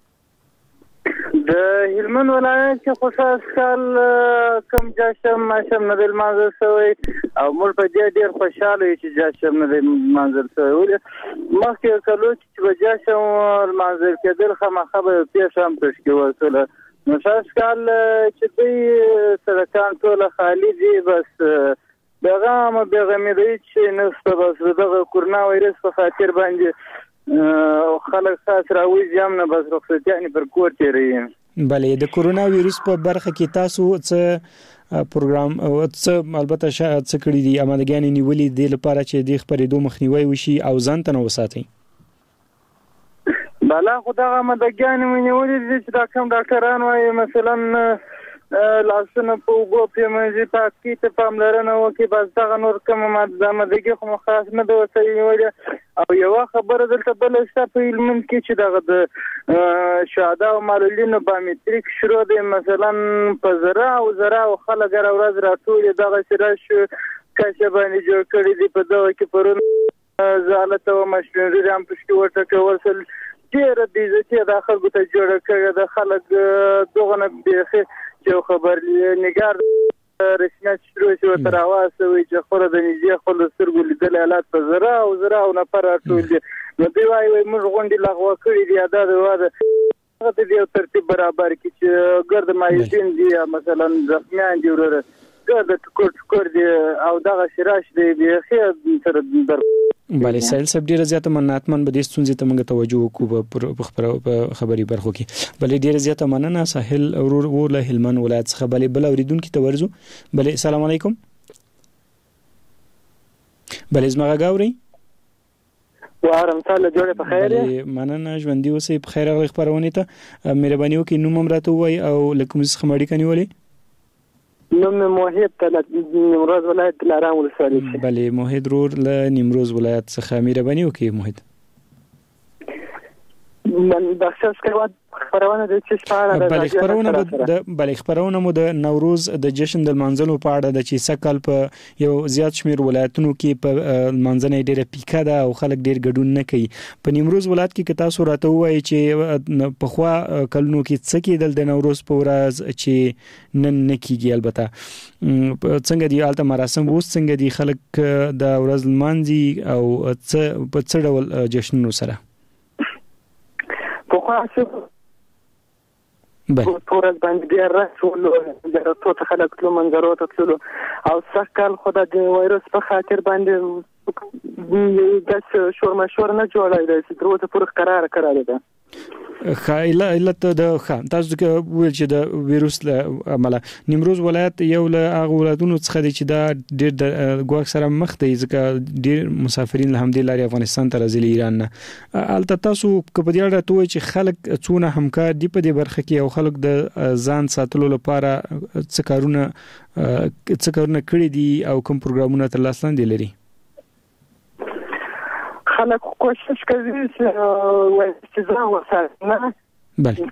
د هلمند ولایت کې خصوص کال کم جشن ماشم نه د منځ سوی او موږ په دې ډیر خوشاله یو چې جشن نه د منځ سوی مخکې کلو چې په جشن منځ کې دل خامخه به پیښام تشکیل وسله نو شاش کال چې دوی سرکان ټول خالی دي بس پیغام پیغام دی چې نسته بس دغه کورونا وایرس په خاطر باندې خلک خاص راوځي هم نه بس رخصتیانه پر کور تیری بلې د کورونا وایرس په برخه کې تاسو څه پروګرام او څه البته څه کړی دي امادګانی نیولې دي لپاره چې د خبرېدو مخنیوي وشي او ځان ته نو وساتئ بالا خدای مدګانی ونیولې چې دا کوم ډاکټران وايي مثلا لاسونه په وګو په مې پاکي ته پاملرنه وکي بس دا نور کوم ماده مدګي خو خاص نه دوی ویل او یو خبره دلته بل څه په علم کې چې دا د شهدا او معلولینو بایومټریک شروع دي مثلا په زرا او زرا او خلک راوړل راټول دغه سره شو کښه باندې جوړ کړی دي په دغه کې پرون زالت او مشورې هم پښتو ورته کول ډیر دي چې دا خلکو ته جوړ کړی د خلک دغه نه بيخي چې خبر نگار رسمیت شروع شو تر اواسه وي چې خور د نږدې خپل سرګو لیدل حالات په زرا او زرا او نفر ټول دي نو دی وايي موږ غونډې لغوه کړې دي ادا د واده هغه د یو ترتیب برابر کی چې ګرد مایدین دي مثلا زخمیان دي ورته ګرد ټکور ټکور دي او دغه شراش دی بيخي تر در بلې سایل سب ډیره زیاته مناتمن به د ستونزې ته موږ توجه وکړو په خبري برخو کې بلې ډیره زیاته مننه ساحل اورور وله هلمند ولایت څخه بلې بل اوریدونکو ته ورزو بلې السلام علیکم بلې زما غاوري وارم تعالی جوړه په خیر بلې مننه ژوندۍ اوسې په خیر غلي خبرونه ته مهرباني وکړئ نوم هم راته وای او لکه مس خمړی کني ولې نوم موحد ته نیمروز ولایت دلارام ولسوالۍ بلې موحد رور له نیمروز ولایت څخه مهرباني وکړئ موحد من بخصوص کوم خبرونه د چې سپاره بلې خبرونه د بلې خبرونه مو د نوروز د جشن د منځلو په اړه د چې سکل په یو زیات شمیر ولایتونو کې په منځنۍ ډیره پیکا ده او خلک ډیر ګډون نه کوي په نیمروز ولایت کې که تاسو راته وایي چې په خوا کلونو کې څه کېدل د نوروز په ورځ چې نن نه کیږي البته څنګه دی البته مراسم ووس څنګه دی خلک د ورځ لمانځي او څه په څه ډول جشنونو سره ټول باندې ډیر راځول د ټول خلک ټول منظرو ته تللو او سکل خدای د وایرس په خاطر باندې د شور مشور نه جوړای دی چې دروته پر قرار کړی دی خایله علت د خان تاسو کې ویل چې د وایروس له عمله نیمروز ولایت یو له هغه ولایتونو څخه دی چې دا ډېر د ګواښ سره مخ دی ځکه ډېر مسافرین له همدې لارې افغانستان ته راځي ایران نه البته تاسو په دې اړه ته چې خلک څونه همکار دي په دې برخه کې او خلک د ځان ساتلو لپاره څه کارونه څه کارونه کړی دي او کوم پروګرامونه تر لاس لاندې لري خلک کوشش کوي چې ځان وساتي بله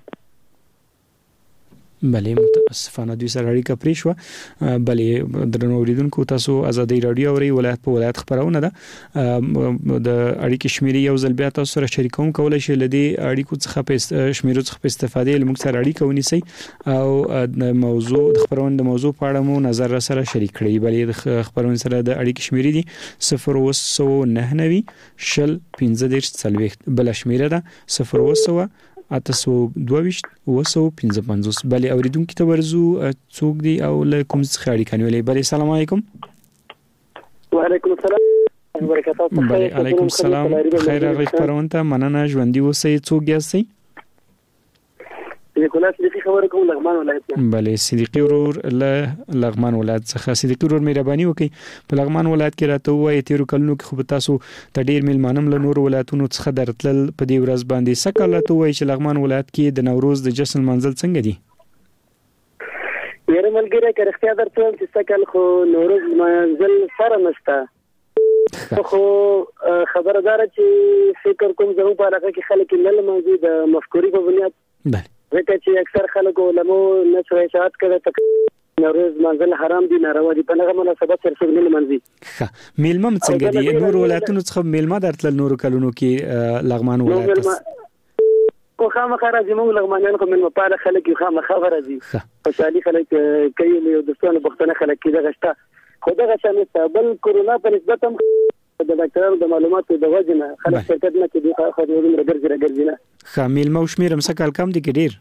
بله متاسفانه دوی سره اړیکه پرې شو بله درنو اوریدونکو تاسو ازادي رادیو اوري ولایت په ولایت خبرونه ده د اړیکې شمیرې یو ځل بیا تاسو سره شریکوم کولای شئ لدی اړیکو څخه په شمیرو څخه په استفاده لمږ سره اړیکه ونیسئ او د موضوع د خبرونه د موضوع په اړه مو نظر سره شریک کړئ بلې د خبرونه سره د اړیکې شمیرې دي صفر اووه نهه نوي شل پنځه دېرش څلوېښت بل شمیره ده صفر اووه اتسو دویشت وسو پنځه پنځوس بلې اوریدونکو ته ورزو څوک دی او له کوم څخه اړیکه نیولې بلې السلام علیکم وعلیکم السلام وبرکاته بلې علیکم السلام خیر راغلی خبرونه مننه ژوندۍ اوسئ څوک یاستئ صدیق الله صدیقي خبر کوم لغمان ولایت بلې صدیقي ورور له لغمان ولایت څخه صدیقي ورور مهرباني وکړئ په لغمان ولایت کې راته وایي تیر کلونو کې خو تاسو ته ډیر میلمانم له نور ولایتونو څخه درتل په دې ورځ باندې سکه راته وایي چې لغمان ولایت کې د نوروز د جشن منزل څنګه دي یاره ملګری که رښتیا درته وایم چې سکه خو نوروز منزل سره نشته خو خبردار چې فکر کوم زموږ په علاقه کې خلک نه لمانځي د مفکوري په بنیاد بله ځکه چې اکثر خلک علماء نه څه اشاعت کوي ته نوروز منزل حرام دي ناروا دي په هغه مناسبت سره څنګه نه منځي ښه میلمه څنګه دي نور ولایتونو څخه میلمه درتل نور کلونو کې لغمان ولایت خو خامخا راځي موږ لغمانیان خو ملمه پاله خلک یو خامخا راځي خوشحالي خلک کوي یو دوستانه بختنه خلک کې دغه شته خو دغه شانه بل کورونا په نسبت هم د ډاکټرانو د معلوماتو د وجنه خلک شرکت نه کوي خو خو د عمر ګرځي راګرځي نه خامل مو شمیر هم سکه کم دي ډیر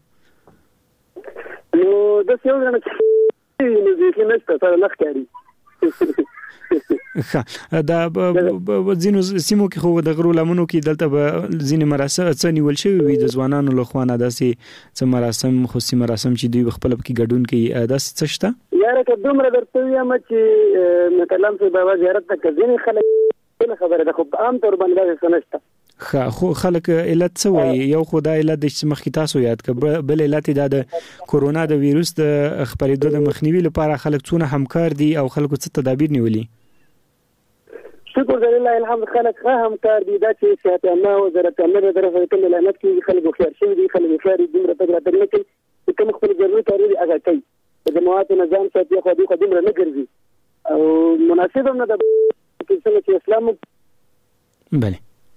نو د څه ورنه نو دې کې نشته سره نخ کوي ښه دا زینو سیمو کې خو د غرو لمنو کې دلته به زین مراسم څه نیول شوی وي د ځوانانو له خوانه داسې څه مراسم خصوصي مراسم چې دوی خپل کې ګډون کوي داسې څه شته یاره که دومره درته یم چې مثلا په بابا زیارت ته ځینې خلک څه خبره ده خو عام طور باندې څه نشته خو خو خلک علت څه وایي یو خدای علت د مخکې تاسو یاد ک بل علت د کورونا د وایروس د خبرېدو د مخنیوي لپاره خلک څونه همکار دي او خلکو څه تدابیر نیولي شکر لله الحمد خلک ښه همکار دي دا چې صحت عامه وزارت عامه د طرفه کوم اعلانات کوي خلک خيار شي دي خلک خيار دي دومره تګ راته نه کوي کوم خپل ضروري کاري هغه کوي د جماعت نظام ساتي خو دې خدمت نه ګرځي او مناسب هم نه د چې اسلام بله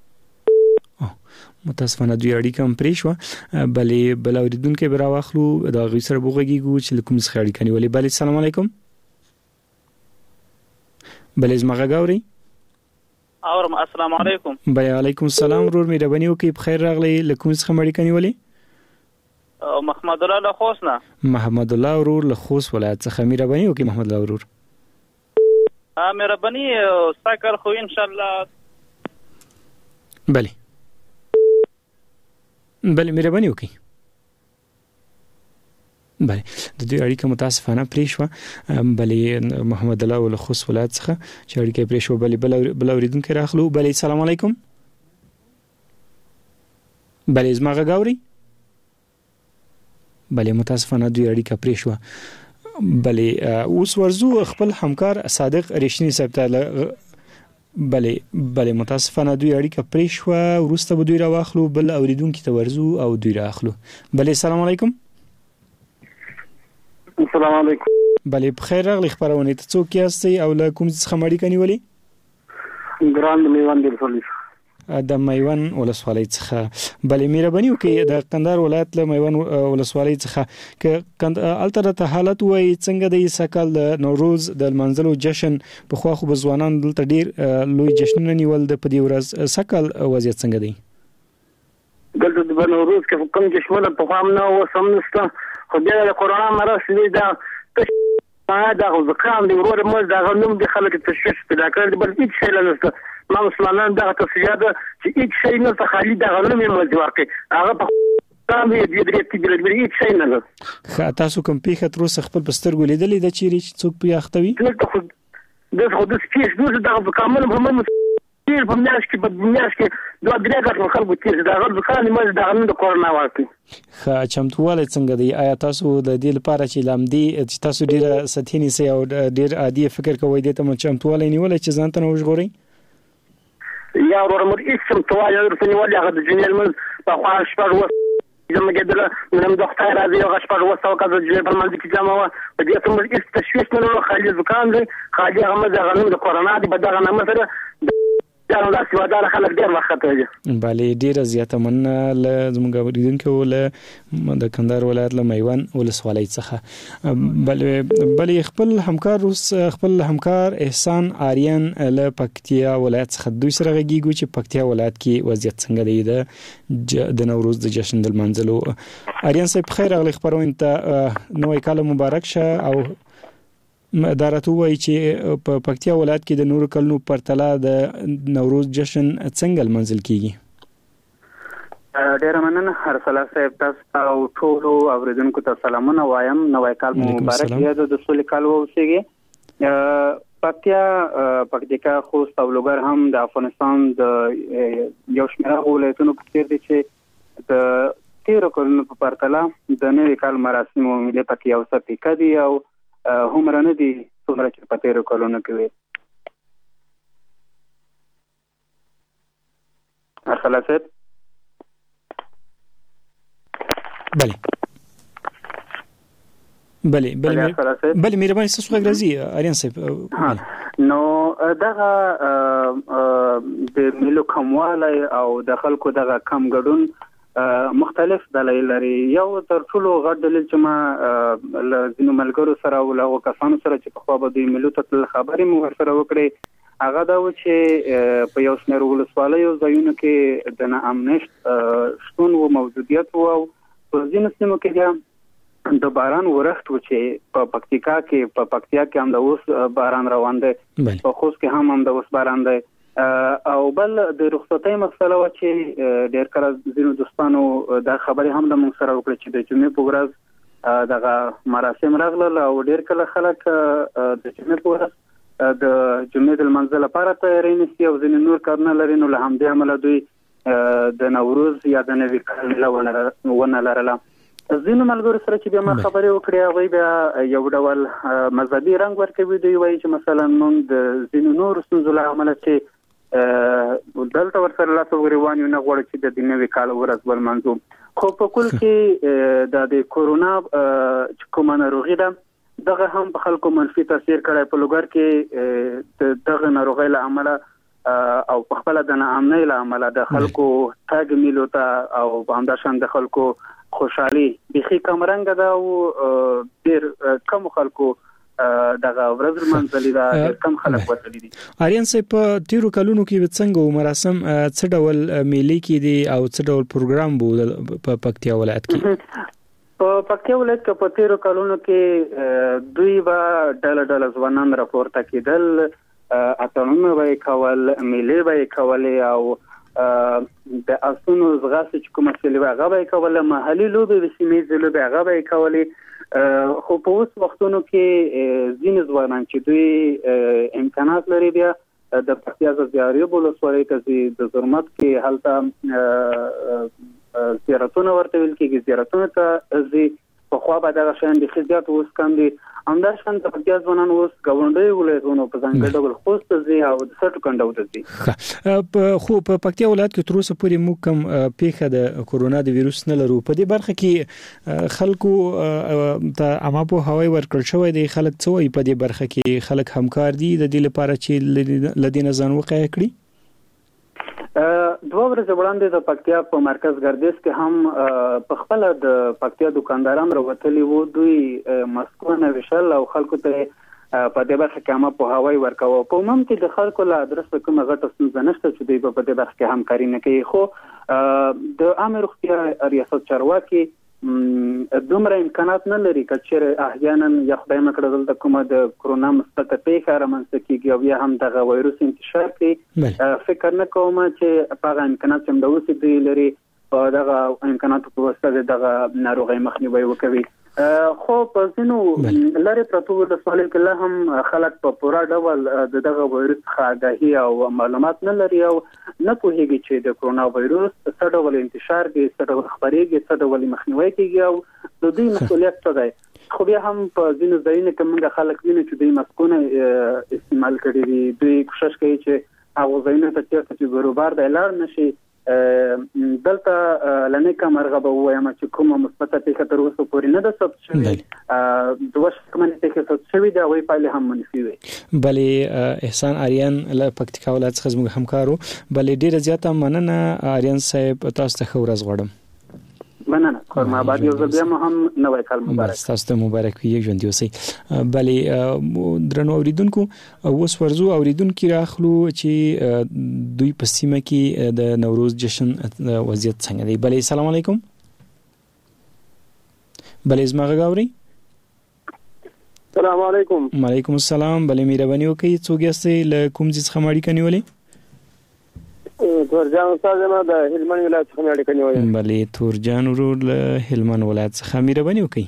متاسفانه دوی اړیکه هم پرې شوه بلې بل اوریدونکو به راواخلو دا غوي سره بوغږیږو چې کوم څه اړیکه نیولې بلې السلام علیکم بلې زما غاوري اورم السلام علیکم بلې علیکم السلام ورور مې ربني وکي بخیر راغلی لکم څه اړیکه نیولې محمد الله له خوست نه محمد الله ورور له خوست ولایت څخه مې ربني وکي محمد الله ورور ا مې ربني ساکر خو ان شاء الله بله بله مهرباني وکړئ بله د دوی اړیکه متاسفانه پرې شوه بلې محمد الله له خوست ولایت څخه چې اړیکه پرې شوه بلې بل اوریدونکي راخلو بلې السلام علیکم بلې زما غږ اورئ بلې متاسفانه دوی اړیکه پرې شوه بلې اوس ورزو خپل همکار صادق ریشنی صاحب ته بلې بلې متاسفانه دوی اړیکه پرې شوه وروسته به دوی راواخلو بل اوریدونکي ته ورزو او دوی راخلو بلې السلام علیکم السلام علیکم بلې بخیر راغلی خبرونه ته څوک یاستئ او له کوم څخه اړیکه نیولې ګران میوان دی رسول د میوان ولسوالۍ څخه بلې مهرباني وکړئ د قندهار ولایت له میوان ولسوالۍ څخه ک الته حالت وای څنګه د سکل د نوروز د منځلو جشن په خوا خو بزوانان دلته ډیر لوی جشنونه نیول د پدی ورځ سکل وضعیت څنګه دی دلته د نوروز کې کوم جشنونه په خام نه و سم نشته خو بیا د کورونا مرض دې دا دا ځکه د ورور مز دا غنوم د خلک تشویش پیدا کړ بل هیڅ شی نه نشته ما مسلمانان دا تفصیلات چې هیڅ شی نه ته خالي دا غنوم مز ورکه هغه په تام دې دې دې دې هیڅ شی نه ده تاسو کوم پیښه تر اوسه خپل بسترګو لیدلې د چیرې چې څوک پی اختوي د خو د سپیش دوه د کامل په مم تیر په میاش کې په میاش کې دوه درې غټ خلکو تیر دا غل ځکه مز دا غنوم د کورونا ورکه خا چمتواله څنګه دی آیا تاسو د دې لپاره چې لامدي چې تاسو ډیره سطحي سي او ډیر عادي فکر کوئ د ته چمتواله نیول چې ځان ته وژغوري یا ورمر اسم تواله ورته نیول هغه د جنیل من په خواش پر و زموږ د نن دوختای راځي هغه شپږ وسو کده چې په منځ کې جامه و په دې ته موږ هیڅ تشویش نه لرو خالي ځکان دی خالي هغه مزه غنوم د کورونا دی په دغه نامه سره دا د سیوادار خلک ډیر وخت دی بلې ډیره زیاته مننه ل زموږ اوریدونکو له د کندهار ولایت له میوان ولسوالۍ څخه بلې بلې خپل همکار روس خپل همکار احسان آریان له پکتیا ولایت څخه دوی سره غږیږي چې پکتیا ولایت کې وضعیت څنګه دی د نوروز د جشن د منځلو آریان صاحب خیر اغلی خبرونه ته نوې کال مبارک شه او ادارته وایي چې په پکتیا ولایت کې د نورو کلونو پرتله د نوروز جشن څنګه منځل کیږي ډیر مننه هرڅلا صاحب تاسو او ټول اوریدونکو ته سلامونه وایم نوې کال مبارک یا د سولې کال ووسیږي پکتیا پکتیکا خوست او لوګر هم د افغانستان د یو شمېر ولایتونو په څیر دي چې د تیرو کلونو په پرتله د نوې کال مراسم ملي پکې یو څه پیکه دي او هم رانه دي څومره چې په تیرو کلونو کې وي ارسلا صاحب بله بله بله بله مهرباني تاسو غږ راځي اریان صاحب نو دغه د ملو کموالی او د خلکو دغه کم ګډون مختلف دلایل لري یو تر ټولو غټ دلیل چې ما له ځینو ملګرو سره او له کسانو سره چې په خوا به دوی ملو ته خبرې مو ورسره وکړې هغه دا و چې په یو شمېر ولسوالیو ځایونو کې د ناامنشت شتون و موجودیت و او په ځینو سیمو کې بیا د باران ورښت و چې په پکتیکا کې په پکتیا کې هم د اوس باران روان دی په خوست کې هم هم د اوس باران دی او بل د رخصتۍ مسله و چې ډېر کله ځینو دوستانو دا خبرې هم د موږ سره وکړه چې د جمعې په ورځ دغه مراسم راغلل او ډېر کله خلک د جمعې په ورځ د جمعې د لمانځه لپاره تیاری نیسي او ځینې نور کارونه لري نو له همدې امله دوی د نوروز یا د نوي کال میله ونه لرله ځینو ملګرو سره چې بیا ما خبرې وکړې هغوی بیا یو ډول مذهبي رنګ ورکوي دوی وایي چې مثلا موږ د ځینو نورو ستونزو له امله چې دلته ورسره لاس وګریوان یو نه غواړي چې د نوي کال ورځ ولمانځو خو په کل کې د کورونا چې کومه ناروغي ده دغه هم په خلکو منفي تاثیر کړی په لوګر کې دغه ناروغۍ له امله او په خپل د ناامنۍ له امله د خلکو تاګ میلو ته او همداشان د خلکو خوشحالي بيخي کم رنګ ده او ډېر کم خلکو دغه ورځ منځلي دا کم خلک وتلی دي اریان صاحب په تیرو کلونو کې څنګه مراسم څه ډول میلې کې دي او څه ډول پروګرام بو په پکتیا ولایت کې په پکتیا ولایت کې په تیرو کلونو کې دوی با ډله ډله ځوانان راپورته کېدل اتنونه به کول میلې به کولې او د اسونو زغاسه چې کومه سیلې هغه به کوله محلي لوبې د سیمې لوبې هغه به کولې خو په اوس وختونو کې ځینې ځوانان چې دوی امکانات لري بیا د پکتیا ځایاري ولسوالۍ ته د زرمت کې هلته زیارتونه ورته ویل کېږي زیارتونه ته ځي په خوا به دغه شیان د خدمت اوس کم دي همداشان د پکتیا ځوانان اوس ګاونډي ولایتونو په ځانګړي ډول خوست ته ځي او د سټو کنډو ته ځي خو په پکتیا ولایت کې تر اوسه پورې موږ کوم پیښه د کورونا د وایروس نه لرو په دې برخه کې خلکو ته عامه په هوای ورکړ شوی دی خلک څه وایي په دې برخه کې خلک همکار دي د دې لپاره چې لدین ځان وقایع کړي دوه ورځې وړاندې د پکتیا په مرکز ګردیز کې هم په خپل د پکتیا دکانداران راوتلي وو دوی مسکونه وشل او خلکو ته په دې برخه کې هم په هوای ورکاو په عموم کې د خلکو له ادرس کومه غټه ستونزه نشته چې دوی په دې برخه کې همکاري نه کوي خو د عامه روغتیا ریاست چارواکي دومره امکانات نه لري چې احیانا یا خدای مکړه دلته کومه د کرونا مثبته پیښه رامنځته کیږي او یا هم دغه وایروس انتشار کوي فکر نه کوم چې په هغه امکانات چې د اوسې دی لري په دغه امکاناتو په واسطه دغه ناروغي مخنیوي وکوي. خو په ځینو لارې پرتو د سوالو کې لا هم خلک په پوره ډول دغه وایروس څخه آگاهي او معلومات نه لري او نه پوهیږي چې د کرونا وایروس څه ډول انتشار کوي، څه ډول خپرېږي، څه ډول مخنیوي کیږي او د دوی مسؤلیت څه دی. خو بیا هم په ځینو ځایونو کې موږ خلک ویني چې دوی مسکونه استعمال کړي دي، دوی کوشش کوي چې هغه ځایونه ته چې بروبار د اعلان نشي. دلته لنه کمرغه به وایم چې کومه مثبته پیښه تر اوسه پورې نه ده ثبت شوې، دوه شکمنې پیښې ثبت شوې دي او پایلې هم منفي وي. بلې احسان آریان له پکتیکا ولایت څخه زموږ همکارو. بلې ډیره زیاته مننه آریان صاحب، تاسو ته ښه ورځ غواړم. مننه خورما آباد، یو ځل بیا مو هم نوی کال مبارک. تاسو ته مبارک وي، ژوندي اوسئ. بلې درنو اوریدونکو اوس ورزو اوریدونکو راخلو چې دوی په سیمه کې د نوروز جشن وضعیت څنګه دی. بلې السلام علیکم. بلې زما غږ اورئ؟ السلام علیکم. وعلیکم السلام. بلې مهرباني وکړئ څوک یاستئ، له کوم ځای څخه اړیکه نیولې؟ تورجان استاد ما د هلمند ولایت څخه اړیکه نیولې. بلې تورجان ورور له هلمند ولایت څخه مهرباني وکړئ.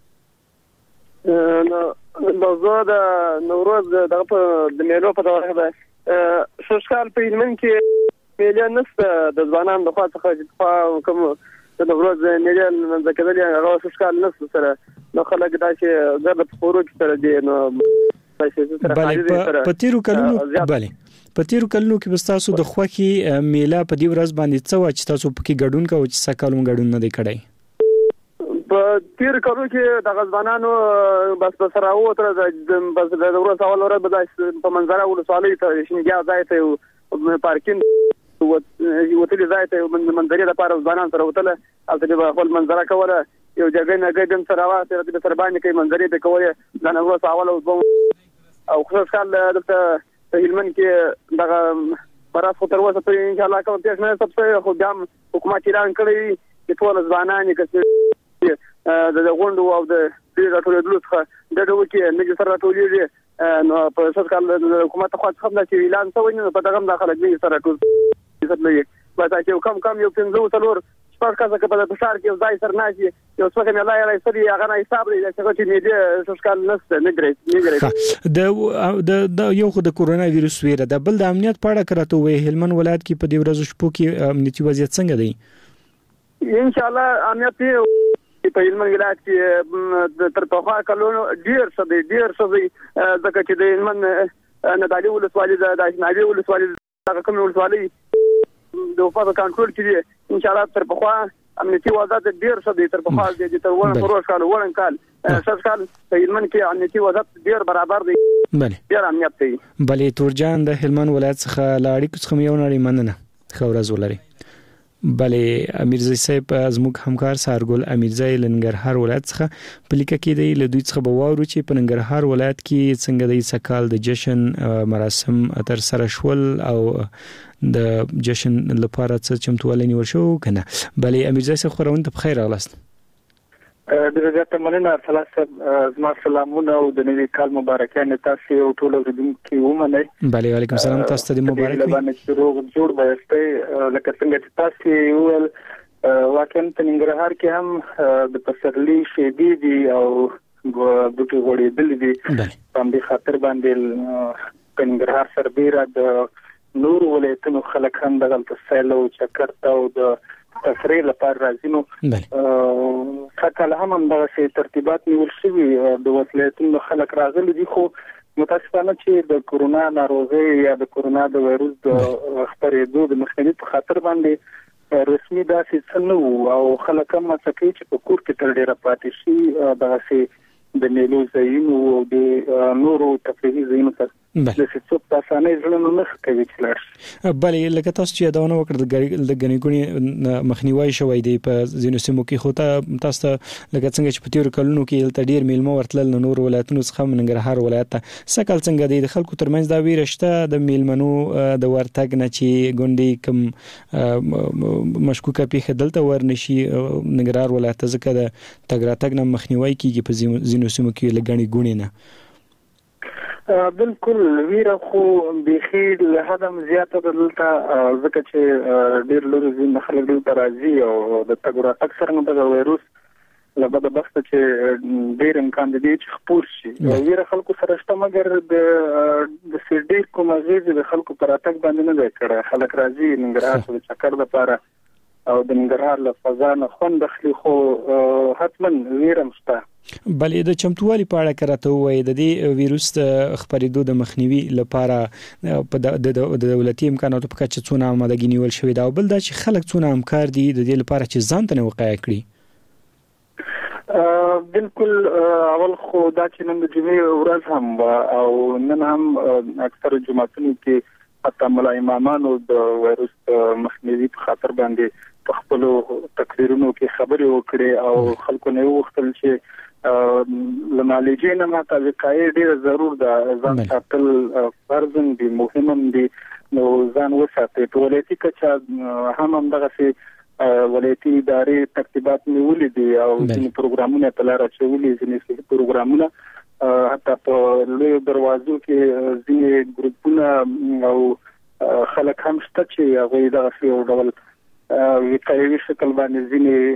نو موضوع د نوروز دغه په د میلو په توګه ده. شوشکال په هلمند کې میله نشته د ځوانانو د خوا څخه کوم د نوروز میله منځ کېدل هغه شوشکال نشته سره نو خلک دا چې د پخورو کې سره دي نو بلې په تیرو کلونو بلې په تیرو کلونو کې بستاسو د خوخي میله په دې ورځ باندې څه و چې تاسو پکې ګډون کوئ چې سکالو ګډون نه دی کړی؟ په تیر کلو کې د غزبانانو بس بسره او تر د بس د ورځ اول ورځ بدای په منظره ولسوالۍ ته شینګیا ځای ته پارکینګ وتلې ځای ته منظرې لپاره ځوانان سره وتله او د خپل منظره کوله یو ځای نه ګډم سره واسه د سر باندې کې منظرې ته کوله د نوروز اول او خصوصا د هلمند کې دغه پراس خو تر اوسه پورې ان شاء الله کوم تاسو نه سبسه خو بیا حکومت اعلان کړی چې ټول ځوانان کې د غونډو او د پیډ ټولېدلو څخه د دوه کې نه سره ټولېږي نو په اساس کال د حکومت خو څخه چې اعلان شوی نو په دغه داخله کې سره ټول څه په تاسو کم کم یو پنځه څلور شپږ کسه کې په بشار کې ځای سر ناشي یو څه کې الله یې سړي هغه نه حساب لري چې چې دې سوشکال نشته نه ګرځي نه ګرځي د د یو خو د کورونا وایروس ویره د بل د امنیت په اړه کراته وې هلمند ولایت کې په دې ورځو شپو کې امنیتي وضعیت څنګه دی؟ ان شاء الله امنیت په هلمند ولایت کې تر په کلونو ډیر څه دی ډیر څه دی ځکه چې د هلمند نه دالي ولسوالۍ د اسماعیل ولسوالۍ د کوم ولسوالۍ د وفات کنټرول کړي ان شاء الله تر په خوا امنیتي وضعیت ډیر څه دی تر په خوا د تر ونه پروش کال ورن کال اساس کال په هلمند کې امنیتي وضعیت ډیر برابر دی. بله ډیر امنیت دی. بلې تورجان د هلمند ولایت څخه لاړې څخه یو نړۍ مننه خورز ولري. بلې امیرزی صاحب زموږ همکار سارګل امیرزی لنګرهار ولایت څخه په لیکه کې دی له دوی څخه به واورو چې په ننګرهار ولایت کې څنګه د سکال د جشن مراسم تر سره شول او د جشن لپاره څه چمتووالی نیول شو کنه. بلې امیرزی صاحب خورون ته بخیر راغلاست. د رضایت مننه ارسلا زما سلامونه او د نوي کال مبارکانه تاسو او ټول اوریدونکو ومنئ. بله وعلیکم السلام تاسو ته مبارک وي. باندې روغ جوړ بهسته لکه څنګه چې تاسو ویل واقعا په ننګرهار کې هم د پسرلی شېبې دي او د ټول غوړېدل دي په دې خاطر باندې ننګرهار سربېره د نور ولایتونو خلک هم دغه تسهیل او چکرته او د تفریح لپاره راځي نو کله هم دغه سي ترتیبات نیول شوي د ولایتونو خلک راغلي دي خو متاسفانه چې د کورونا ناروغي یا د کورونا د وایروس د خپرېدو د مخنیوي په خاطر باندې رسمي داسې څه نه وو او خلک هم څه کوي چې په کور کې تر ډیره پاتې شي دغه سي د میلو ځایونو او د نورو تفریحي ځایونو د څه په اسانه ځلنه نه کوي چې لار بلې لکه تاسو چې دا نو وکړه د غنیګونی مخنیوي شوی دی په ځینو سیمو کې خو ته تاسو لکه څنګه چې په تیر کلونو کې تل ډیر میلمه ورتل نور ولایتونو څخه منګرهار ولایت ته سکل څنګه دی د خلکو ترمنځ دا ویرشته د میلمنو د ورتګ نه چې ګوندې کم مشکوکه پیښه دلته ورنشي نګرهار ولایت ځکه د تګ راتګ نه مخنیوي کیږي په ځینو سیمو کې لګنی ګونی نه بالکل ویره خو بخي له حدم زیاته دلته ځکه چې ډیر لږ ځین خلک دلته راځي او د تګ راتګ سره د وایروس لبد بخت چې ډیر امکان دی چې خپور شي ویره خلکو سره شته مګر د د سیډیر کومه غیږ د خلکو پر اتک باندې نه دی کړه خلک راځي ننګرهار د چکر لپاره او د ننګرهار له فضا نه خوند دخلي خو حتما ویره مشته بلې د چمتووالي په اړه کراته وایي د دې ویروس خپرېدو د مخنیوي لپاره په د دولتي امکاناتو په کچه څونه آمادګي نیول شوې ده او بل دا چې خلک څونه همکار دي د دې لپاره چې ځان ته وقایع کړي بالکل اول خو دا چې نن د جمعې ورځ هم او نن هم اکثر جماعتونو کې حتی ملا امامانو د وایروس مخنیوي په خاطر باندې په خپل تقریرونو کې خبرې وکړې او خلکو نه وغوښتل چې لمالجې نه ماته وقایع ډیره ضرور ده ځان ساتل فرض دی مهم دی نو ځان وساتئ په ولایتي کچه هم همدغه سي ولایتي ادارې ترتیبات نیولې دي او ځینې پروګرامونه په لار اچولي ځینې پروګرامونه حتی په لوی دروازو کې ځینې ګروپونه او خلک هم شته چې هغه دغه یو ډول وقایوي شکل باندې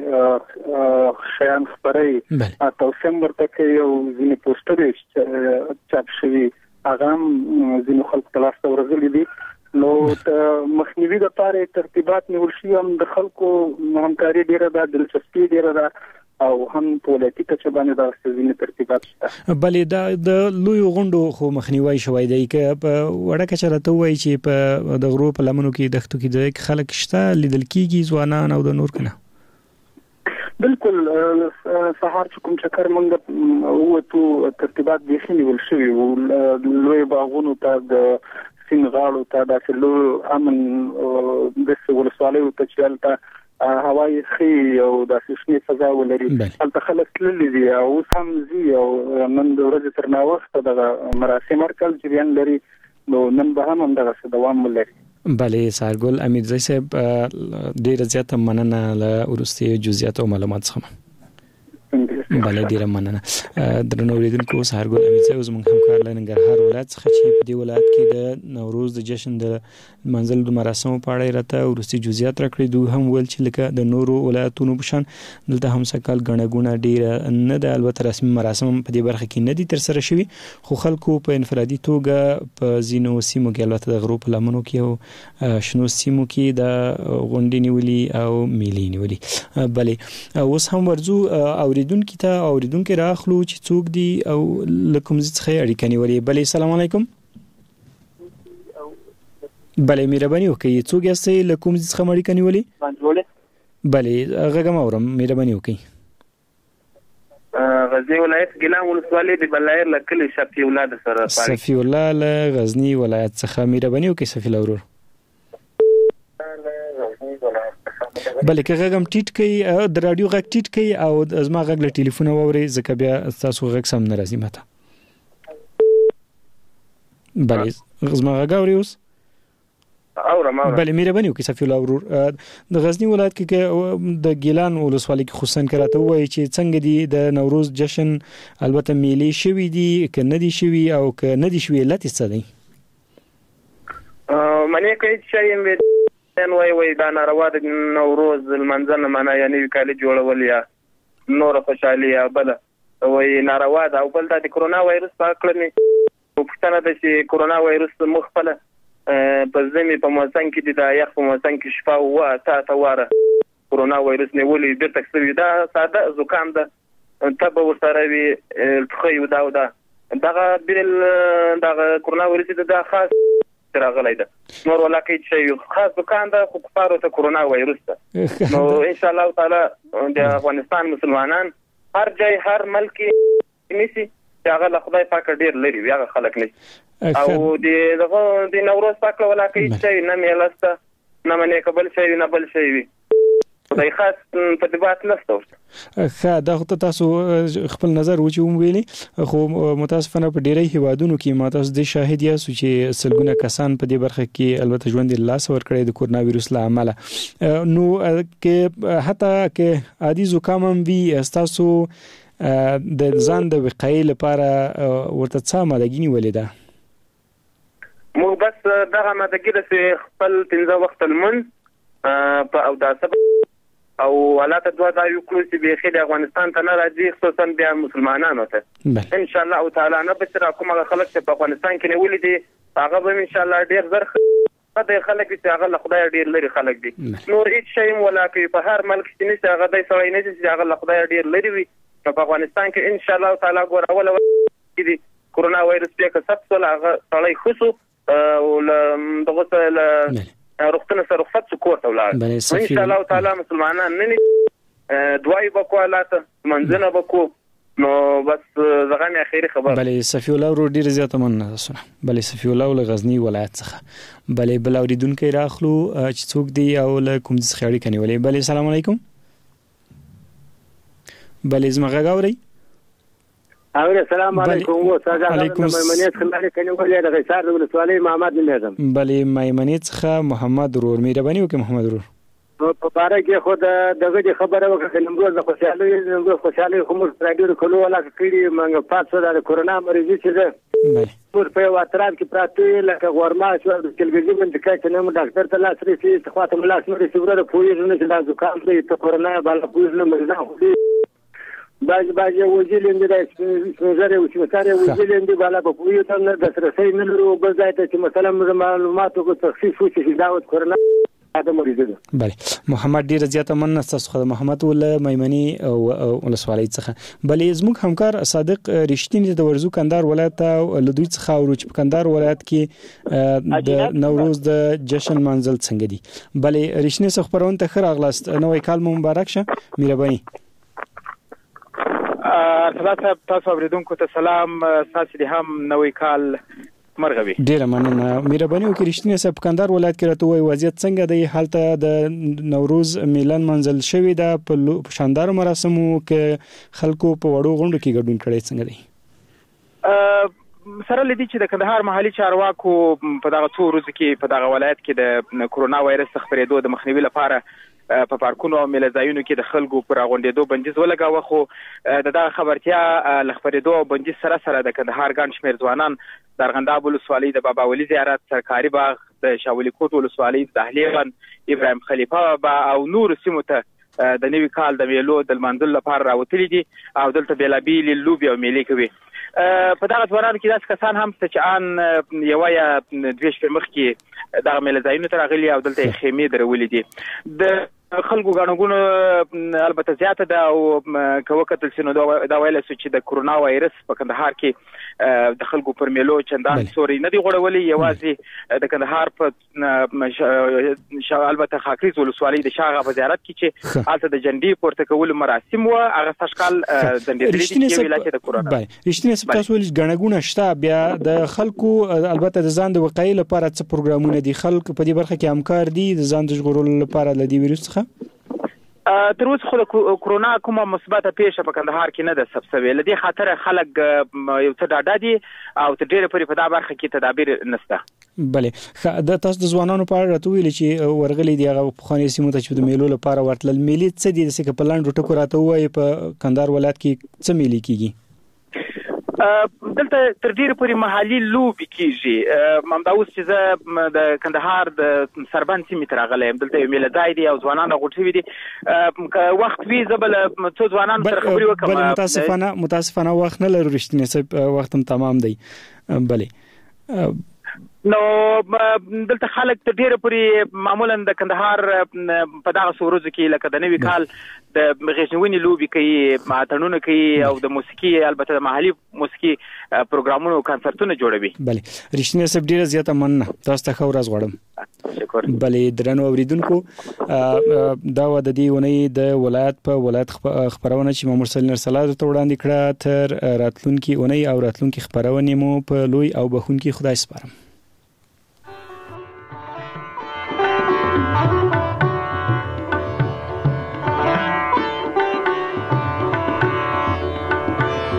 ځینې شیان خبري تاسو هم ورته کې یو ځینې پوسټر چاپ شوی هغه هم ځینې خلک تلاسته ورغلي دي نو مخنیوي د لپاره ترتیبات نیول شي هم د خلکو همکاري ډیره ده دلچسپي ډیره ده او هم په ولایتي کچه باندې دا ځینې ترتیبات شته بلې دا د لوی غونډو خو مخنیوي شوی دی که په وړه کچه راته وایي چې په د غرو په لمنو کې دښتو کې د خلک شته لیدل کېږي ځوانان او د نور کنه بالکل سهار چې کوم چکر موږ وته ترتیبات به شي نیول شوی او لوی باغونو ته د سین غاړو ته د لوی امن د ولسوالۍ ته چلته هواي خي او د شنې فضا ولري البته خلک تللي دي او هم زی او نن د ورځې تر نا وخت د مراسم مرکز جریان لري نو نن به هم دغه دوام ولري بلې سارګل امیرزی صاحب ډیر زیاته مننه له ورستي جزئیات او معلومات څخه بله ډیره مننه درنو اوریدونکو سارګل امیرزی اوس موږ همکار له ننګرهار ولایت څخه چې په دې ولایت کې د نوروز د جشن د منځل د مراسمو په اړه راته ورستي جزئیات راکړي دوی هم ویل چې لکه د نورو ولایتونو په شان دلته هم سکهال غڼه ګونه ډیره نه د البته رسمي مراسم په دې برخه کې نه دي تر سره شوي خو خلکو په انفرادي توګه په ځینو سیمو کې البته د غرو په لمنو کې او شنو سیمو کې د غونډې نیولي او میلې نیولي بلې اوس هم ورځو اوریدونکو ته اوریدونکو راخلو چې څوک دی او لکم څخه اړیکه نیولې بلې السلام علیکم بلې مهرباني وکړئ څوک یاستئ لکم څخه اړیکه نیولې بلې غږم اورم مهرباني وکړئ غزنی ولایت ګیلان ولسوالۍ د بلایر لکلی شفیع الله د سره شفیع الله له غزنی ولایت څخه مهرباني وکړئ شفیع الله ورور بلې که غږم ټیټ کړئ د رادیو غږ ټیټ کړئ او زما غږ له ټلیفون واورئ ځکه بیا تاسو غږ سم نه راځي ماته بلې زما غږ اورئ اوس اورم اورم بلې مهرباني وکړئ شفیع الله ورور د غزنی ولایت کې د ګیلان ولسوالۍ کې خصوصا کراته وایي چې څنګه دی د نوروز جشن البته میلې شوي دي که نه دي شوي او که نه دي شوي علت څه دی منې کوي چې نن وای وای دا ناروا د نوروز المنځنه معنا یعنی کال جوړول یا نور خوشالي یا بل وای ناروا دا او بل د کرونا وایرس په کړنی په پښتنه د چې کرونا وایرس مخفله په زمي په موسم کې د یخ په موسم کې شفا او تا تا واره کرونا وایرس نیولې د تکسوي دا ساده زکام ده تب ورسره وی خو دا دا دغه بل دغه کرونا وایرس د خاص راغلی ده نور ولکه چې خاص دکان ده خو کفارو ته کرونا وایرس ده نو ان شاء الله تعالی د افغانستان مسلمانان هر ځای هر ملک نسی چې هغه له خدای پاک ډیر لري هغه خلک نه او د دغه د نوروز پاک ولاکې چې نه میلسته نه منې قبل شي نه بل شي وي خدای خاص په دبات نشته. ښه دا خو تاسو خپل نظر و چې وم ویلي خو متاسفانه په ډیری هیوادونو کې ما تاسو د شاهد یاست چې سلګونه کسان په دې برخه کې البته ژوند لاس ور کړی د کورونا وایروس له امله. نو کې حتی کې عادي زکام هم وي تاسو د ځان د وقایې لپاره ورته څه مادهګي نیولې ده؟ مو بس دغه مادهګي د خپل پنځه وخت المن په او دا سبب او حالات دوا دا یو کړو چې به خېد افغانستان ته نه راځي خصوصا بیا مسلمانانو ته ان شاء الله تعالی نه بچرا کومه خلک چې په افغانستان کې نیولې دي هغه به ان شاء الله ډیر زر خدای خلک چې هغه له خدای ډیر لري خلک دي نور هیڅ شی ولا کوي په هر ملک کې نشي هغه د سړی نه چې هغه له خدای ډیر لري وي په افغانستان کې ان شاء الله تعالی ګور اول کې کورونا وایرس په کسب سره هغه سړی خصو او دغه له روغتونه سره رخصت سکور ته ولاړ ان شاء الله تعالی مسلمانان نه دوای بکوالاته منځنه بکو نو بس زغم اخیری خبر. بله صفی الله ورو ډیر زیاته مننه تاسو. بله صفی الله له غزنی ولایت څخه. بله بل اوریدونکو راخلو چې څوک دی او له کوم ځای خړی کني ولې. بله السلام علیکم. بله زما غاوري. اوره السلام علیکم و ساده میمنیت خلک کني ولې د غیثار د ولسوالۍ محمد نظام. بله میمنیت څخه محمد ورور مهرباني وکړه محمد ورور. په باره کې خو دغه خبره وکړه نمبر د خوشالۍ نمبر خوشالۍ کوم راډیو کولو ولا کړي مونږ پاتې د کورونا مریض چې ده پر په واتراب کې پراته لکه ورما شو د تلویزیون باندې کې نو ډاکټر ته لاس لري چې خواته ملاس نو رسیدره پوهیږي چې دا زکام دی ته کورونا بالا پوهیږي مریض خو باج باج وځلې د سپینځره او سپینځره وځلې د بالا په پوهیږي ته د سرسي نه لرو بل ځای ته چې مثلا معلوماتو کو تخصیص وشي چې دا کورونا بله محمد ډیر زیاته مننه تاسو خو محمد ول میمنی او ولسوالۍ څخه. بله زموږ همکار صادق رښتینی د ورزو کندهار ولایت او لدوی څخه او چې کندهار ولایت کې د نوروز د جشن منزل څنګه دي. بله رښتینی څخه خبرونه ته خیر اغلاست نوې کال مبارک شه مهرباني. تاسو تاسو اوریدونکو ته سلام تاسو دې هم نوې کال مرغوي. ډیره مننه مهرباني وکړئ رښتینی صاحب کندهار ولایت کې راته وایي وضعیت څنګه دی حالت د نوروز میلان منزل شوی دا په شاندار مراسمو کې خلکو په وړو غونډو کې ګډون کړي څنګه دی سره لدی چې د کندهار محلي چارواکو په دغه څو ورځو کې په دغه ولایت کې د کورونا وایرس خپرېدو د مخنیوي لپاره په پارکونو او میلځایونو کې د خلکو پر غونډېدو بندیز ولګاوه خو د دغه خبرتیا لخبرېدو او بندیز سره سره د کندهار ګڼ شمېر ځوانان د ارغنداب ولسوالۍ د بابا ولی زیارت سرکاري باغ د شاولی کوټ ولسوالۍ د دهلیغن ابراهیم خلیفه او نور سیمو ته د نوي کال د میلو د منځل لپاره راوتلي دي او دلته بیلابیل لوبي او میلې کوي. په دغه ځوانانو کې داس کسان هم چې ان یو یا دوه شپې مخکې دغه میلځایونو ته راغلي او دلته خیمې درولې دي. د خلکو غاڼګونو البته زیاته ده او کوکتل سينو دا ویل چې د کورونا وایرس په کندهار کې د خلکو پر میلو چندان سوري نه دی غوړولي یوازې د کندهار په البته خاکریز ولسوالۍ د شاغه وزارت کې چې حالت د جنډي پورته کول مراسم و هغه تشکال د دې ولایت د کورونا رښتینی تاسو ولې غاڼګونه شته بیا د خلکو البته د ځان د وقایې لپاره څه پروګرامونه دي خلک په دې برخه کې همکار دي د ځان د ژغورلو لپاره د دې ویروس تر اوسه خو د کورونا کومه مثبته پیښه په کندهار کې نه ده ثبت شوې لدې خاطر خلک یو څه ډاډه دي او تر ډیره پورې په دا برخه کې تدابیر نشته. بله د تاسو د ځوانانو په اړه راته ویل چې ورغلي دي هغه په خاني سیمو ته چې د میلو لپاره ورتل میلې څه دي چې په لاندې ټکو راته وایي په کندهار ولایت کې څه میلې کیږي. دلته تر ډیره پورې محلي لوبي کیږي ممدا اوس چې د کندهار د سربند سیمې تر غلې دلته یو میلځای دی او ځوانان غوټوي دي که وخت وی زبل څو ځوانان سره خبرې وکم بل متاسفانه متاسفانه وخت نه لرو رښتینی وخت هم تمام دی. بله نو دلته خلک ته ډیره پوری معمولا د کندهار په دغه سورزو کې لکه د نوي کال د غیشنونی لوبي کوي ماتنونه کوي او د موسیقي البته د محلي موسیقي پروګرامونو او کنسرتونه جوړوي. بله رښتینی سب ډیره زیاته مننه تاسو ته خو ورځ غواړم. شکر. بله درنو اوریدونکو دا و د دې ونې د ولایت په ولایت خبرونه چې مامور سلیل نرسلات ته وړاندې کړه تر راتلونکي ونې او راتلونکي خبرونه مو په لوی او بخونکي خدای سپارم.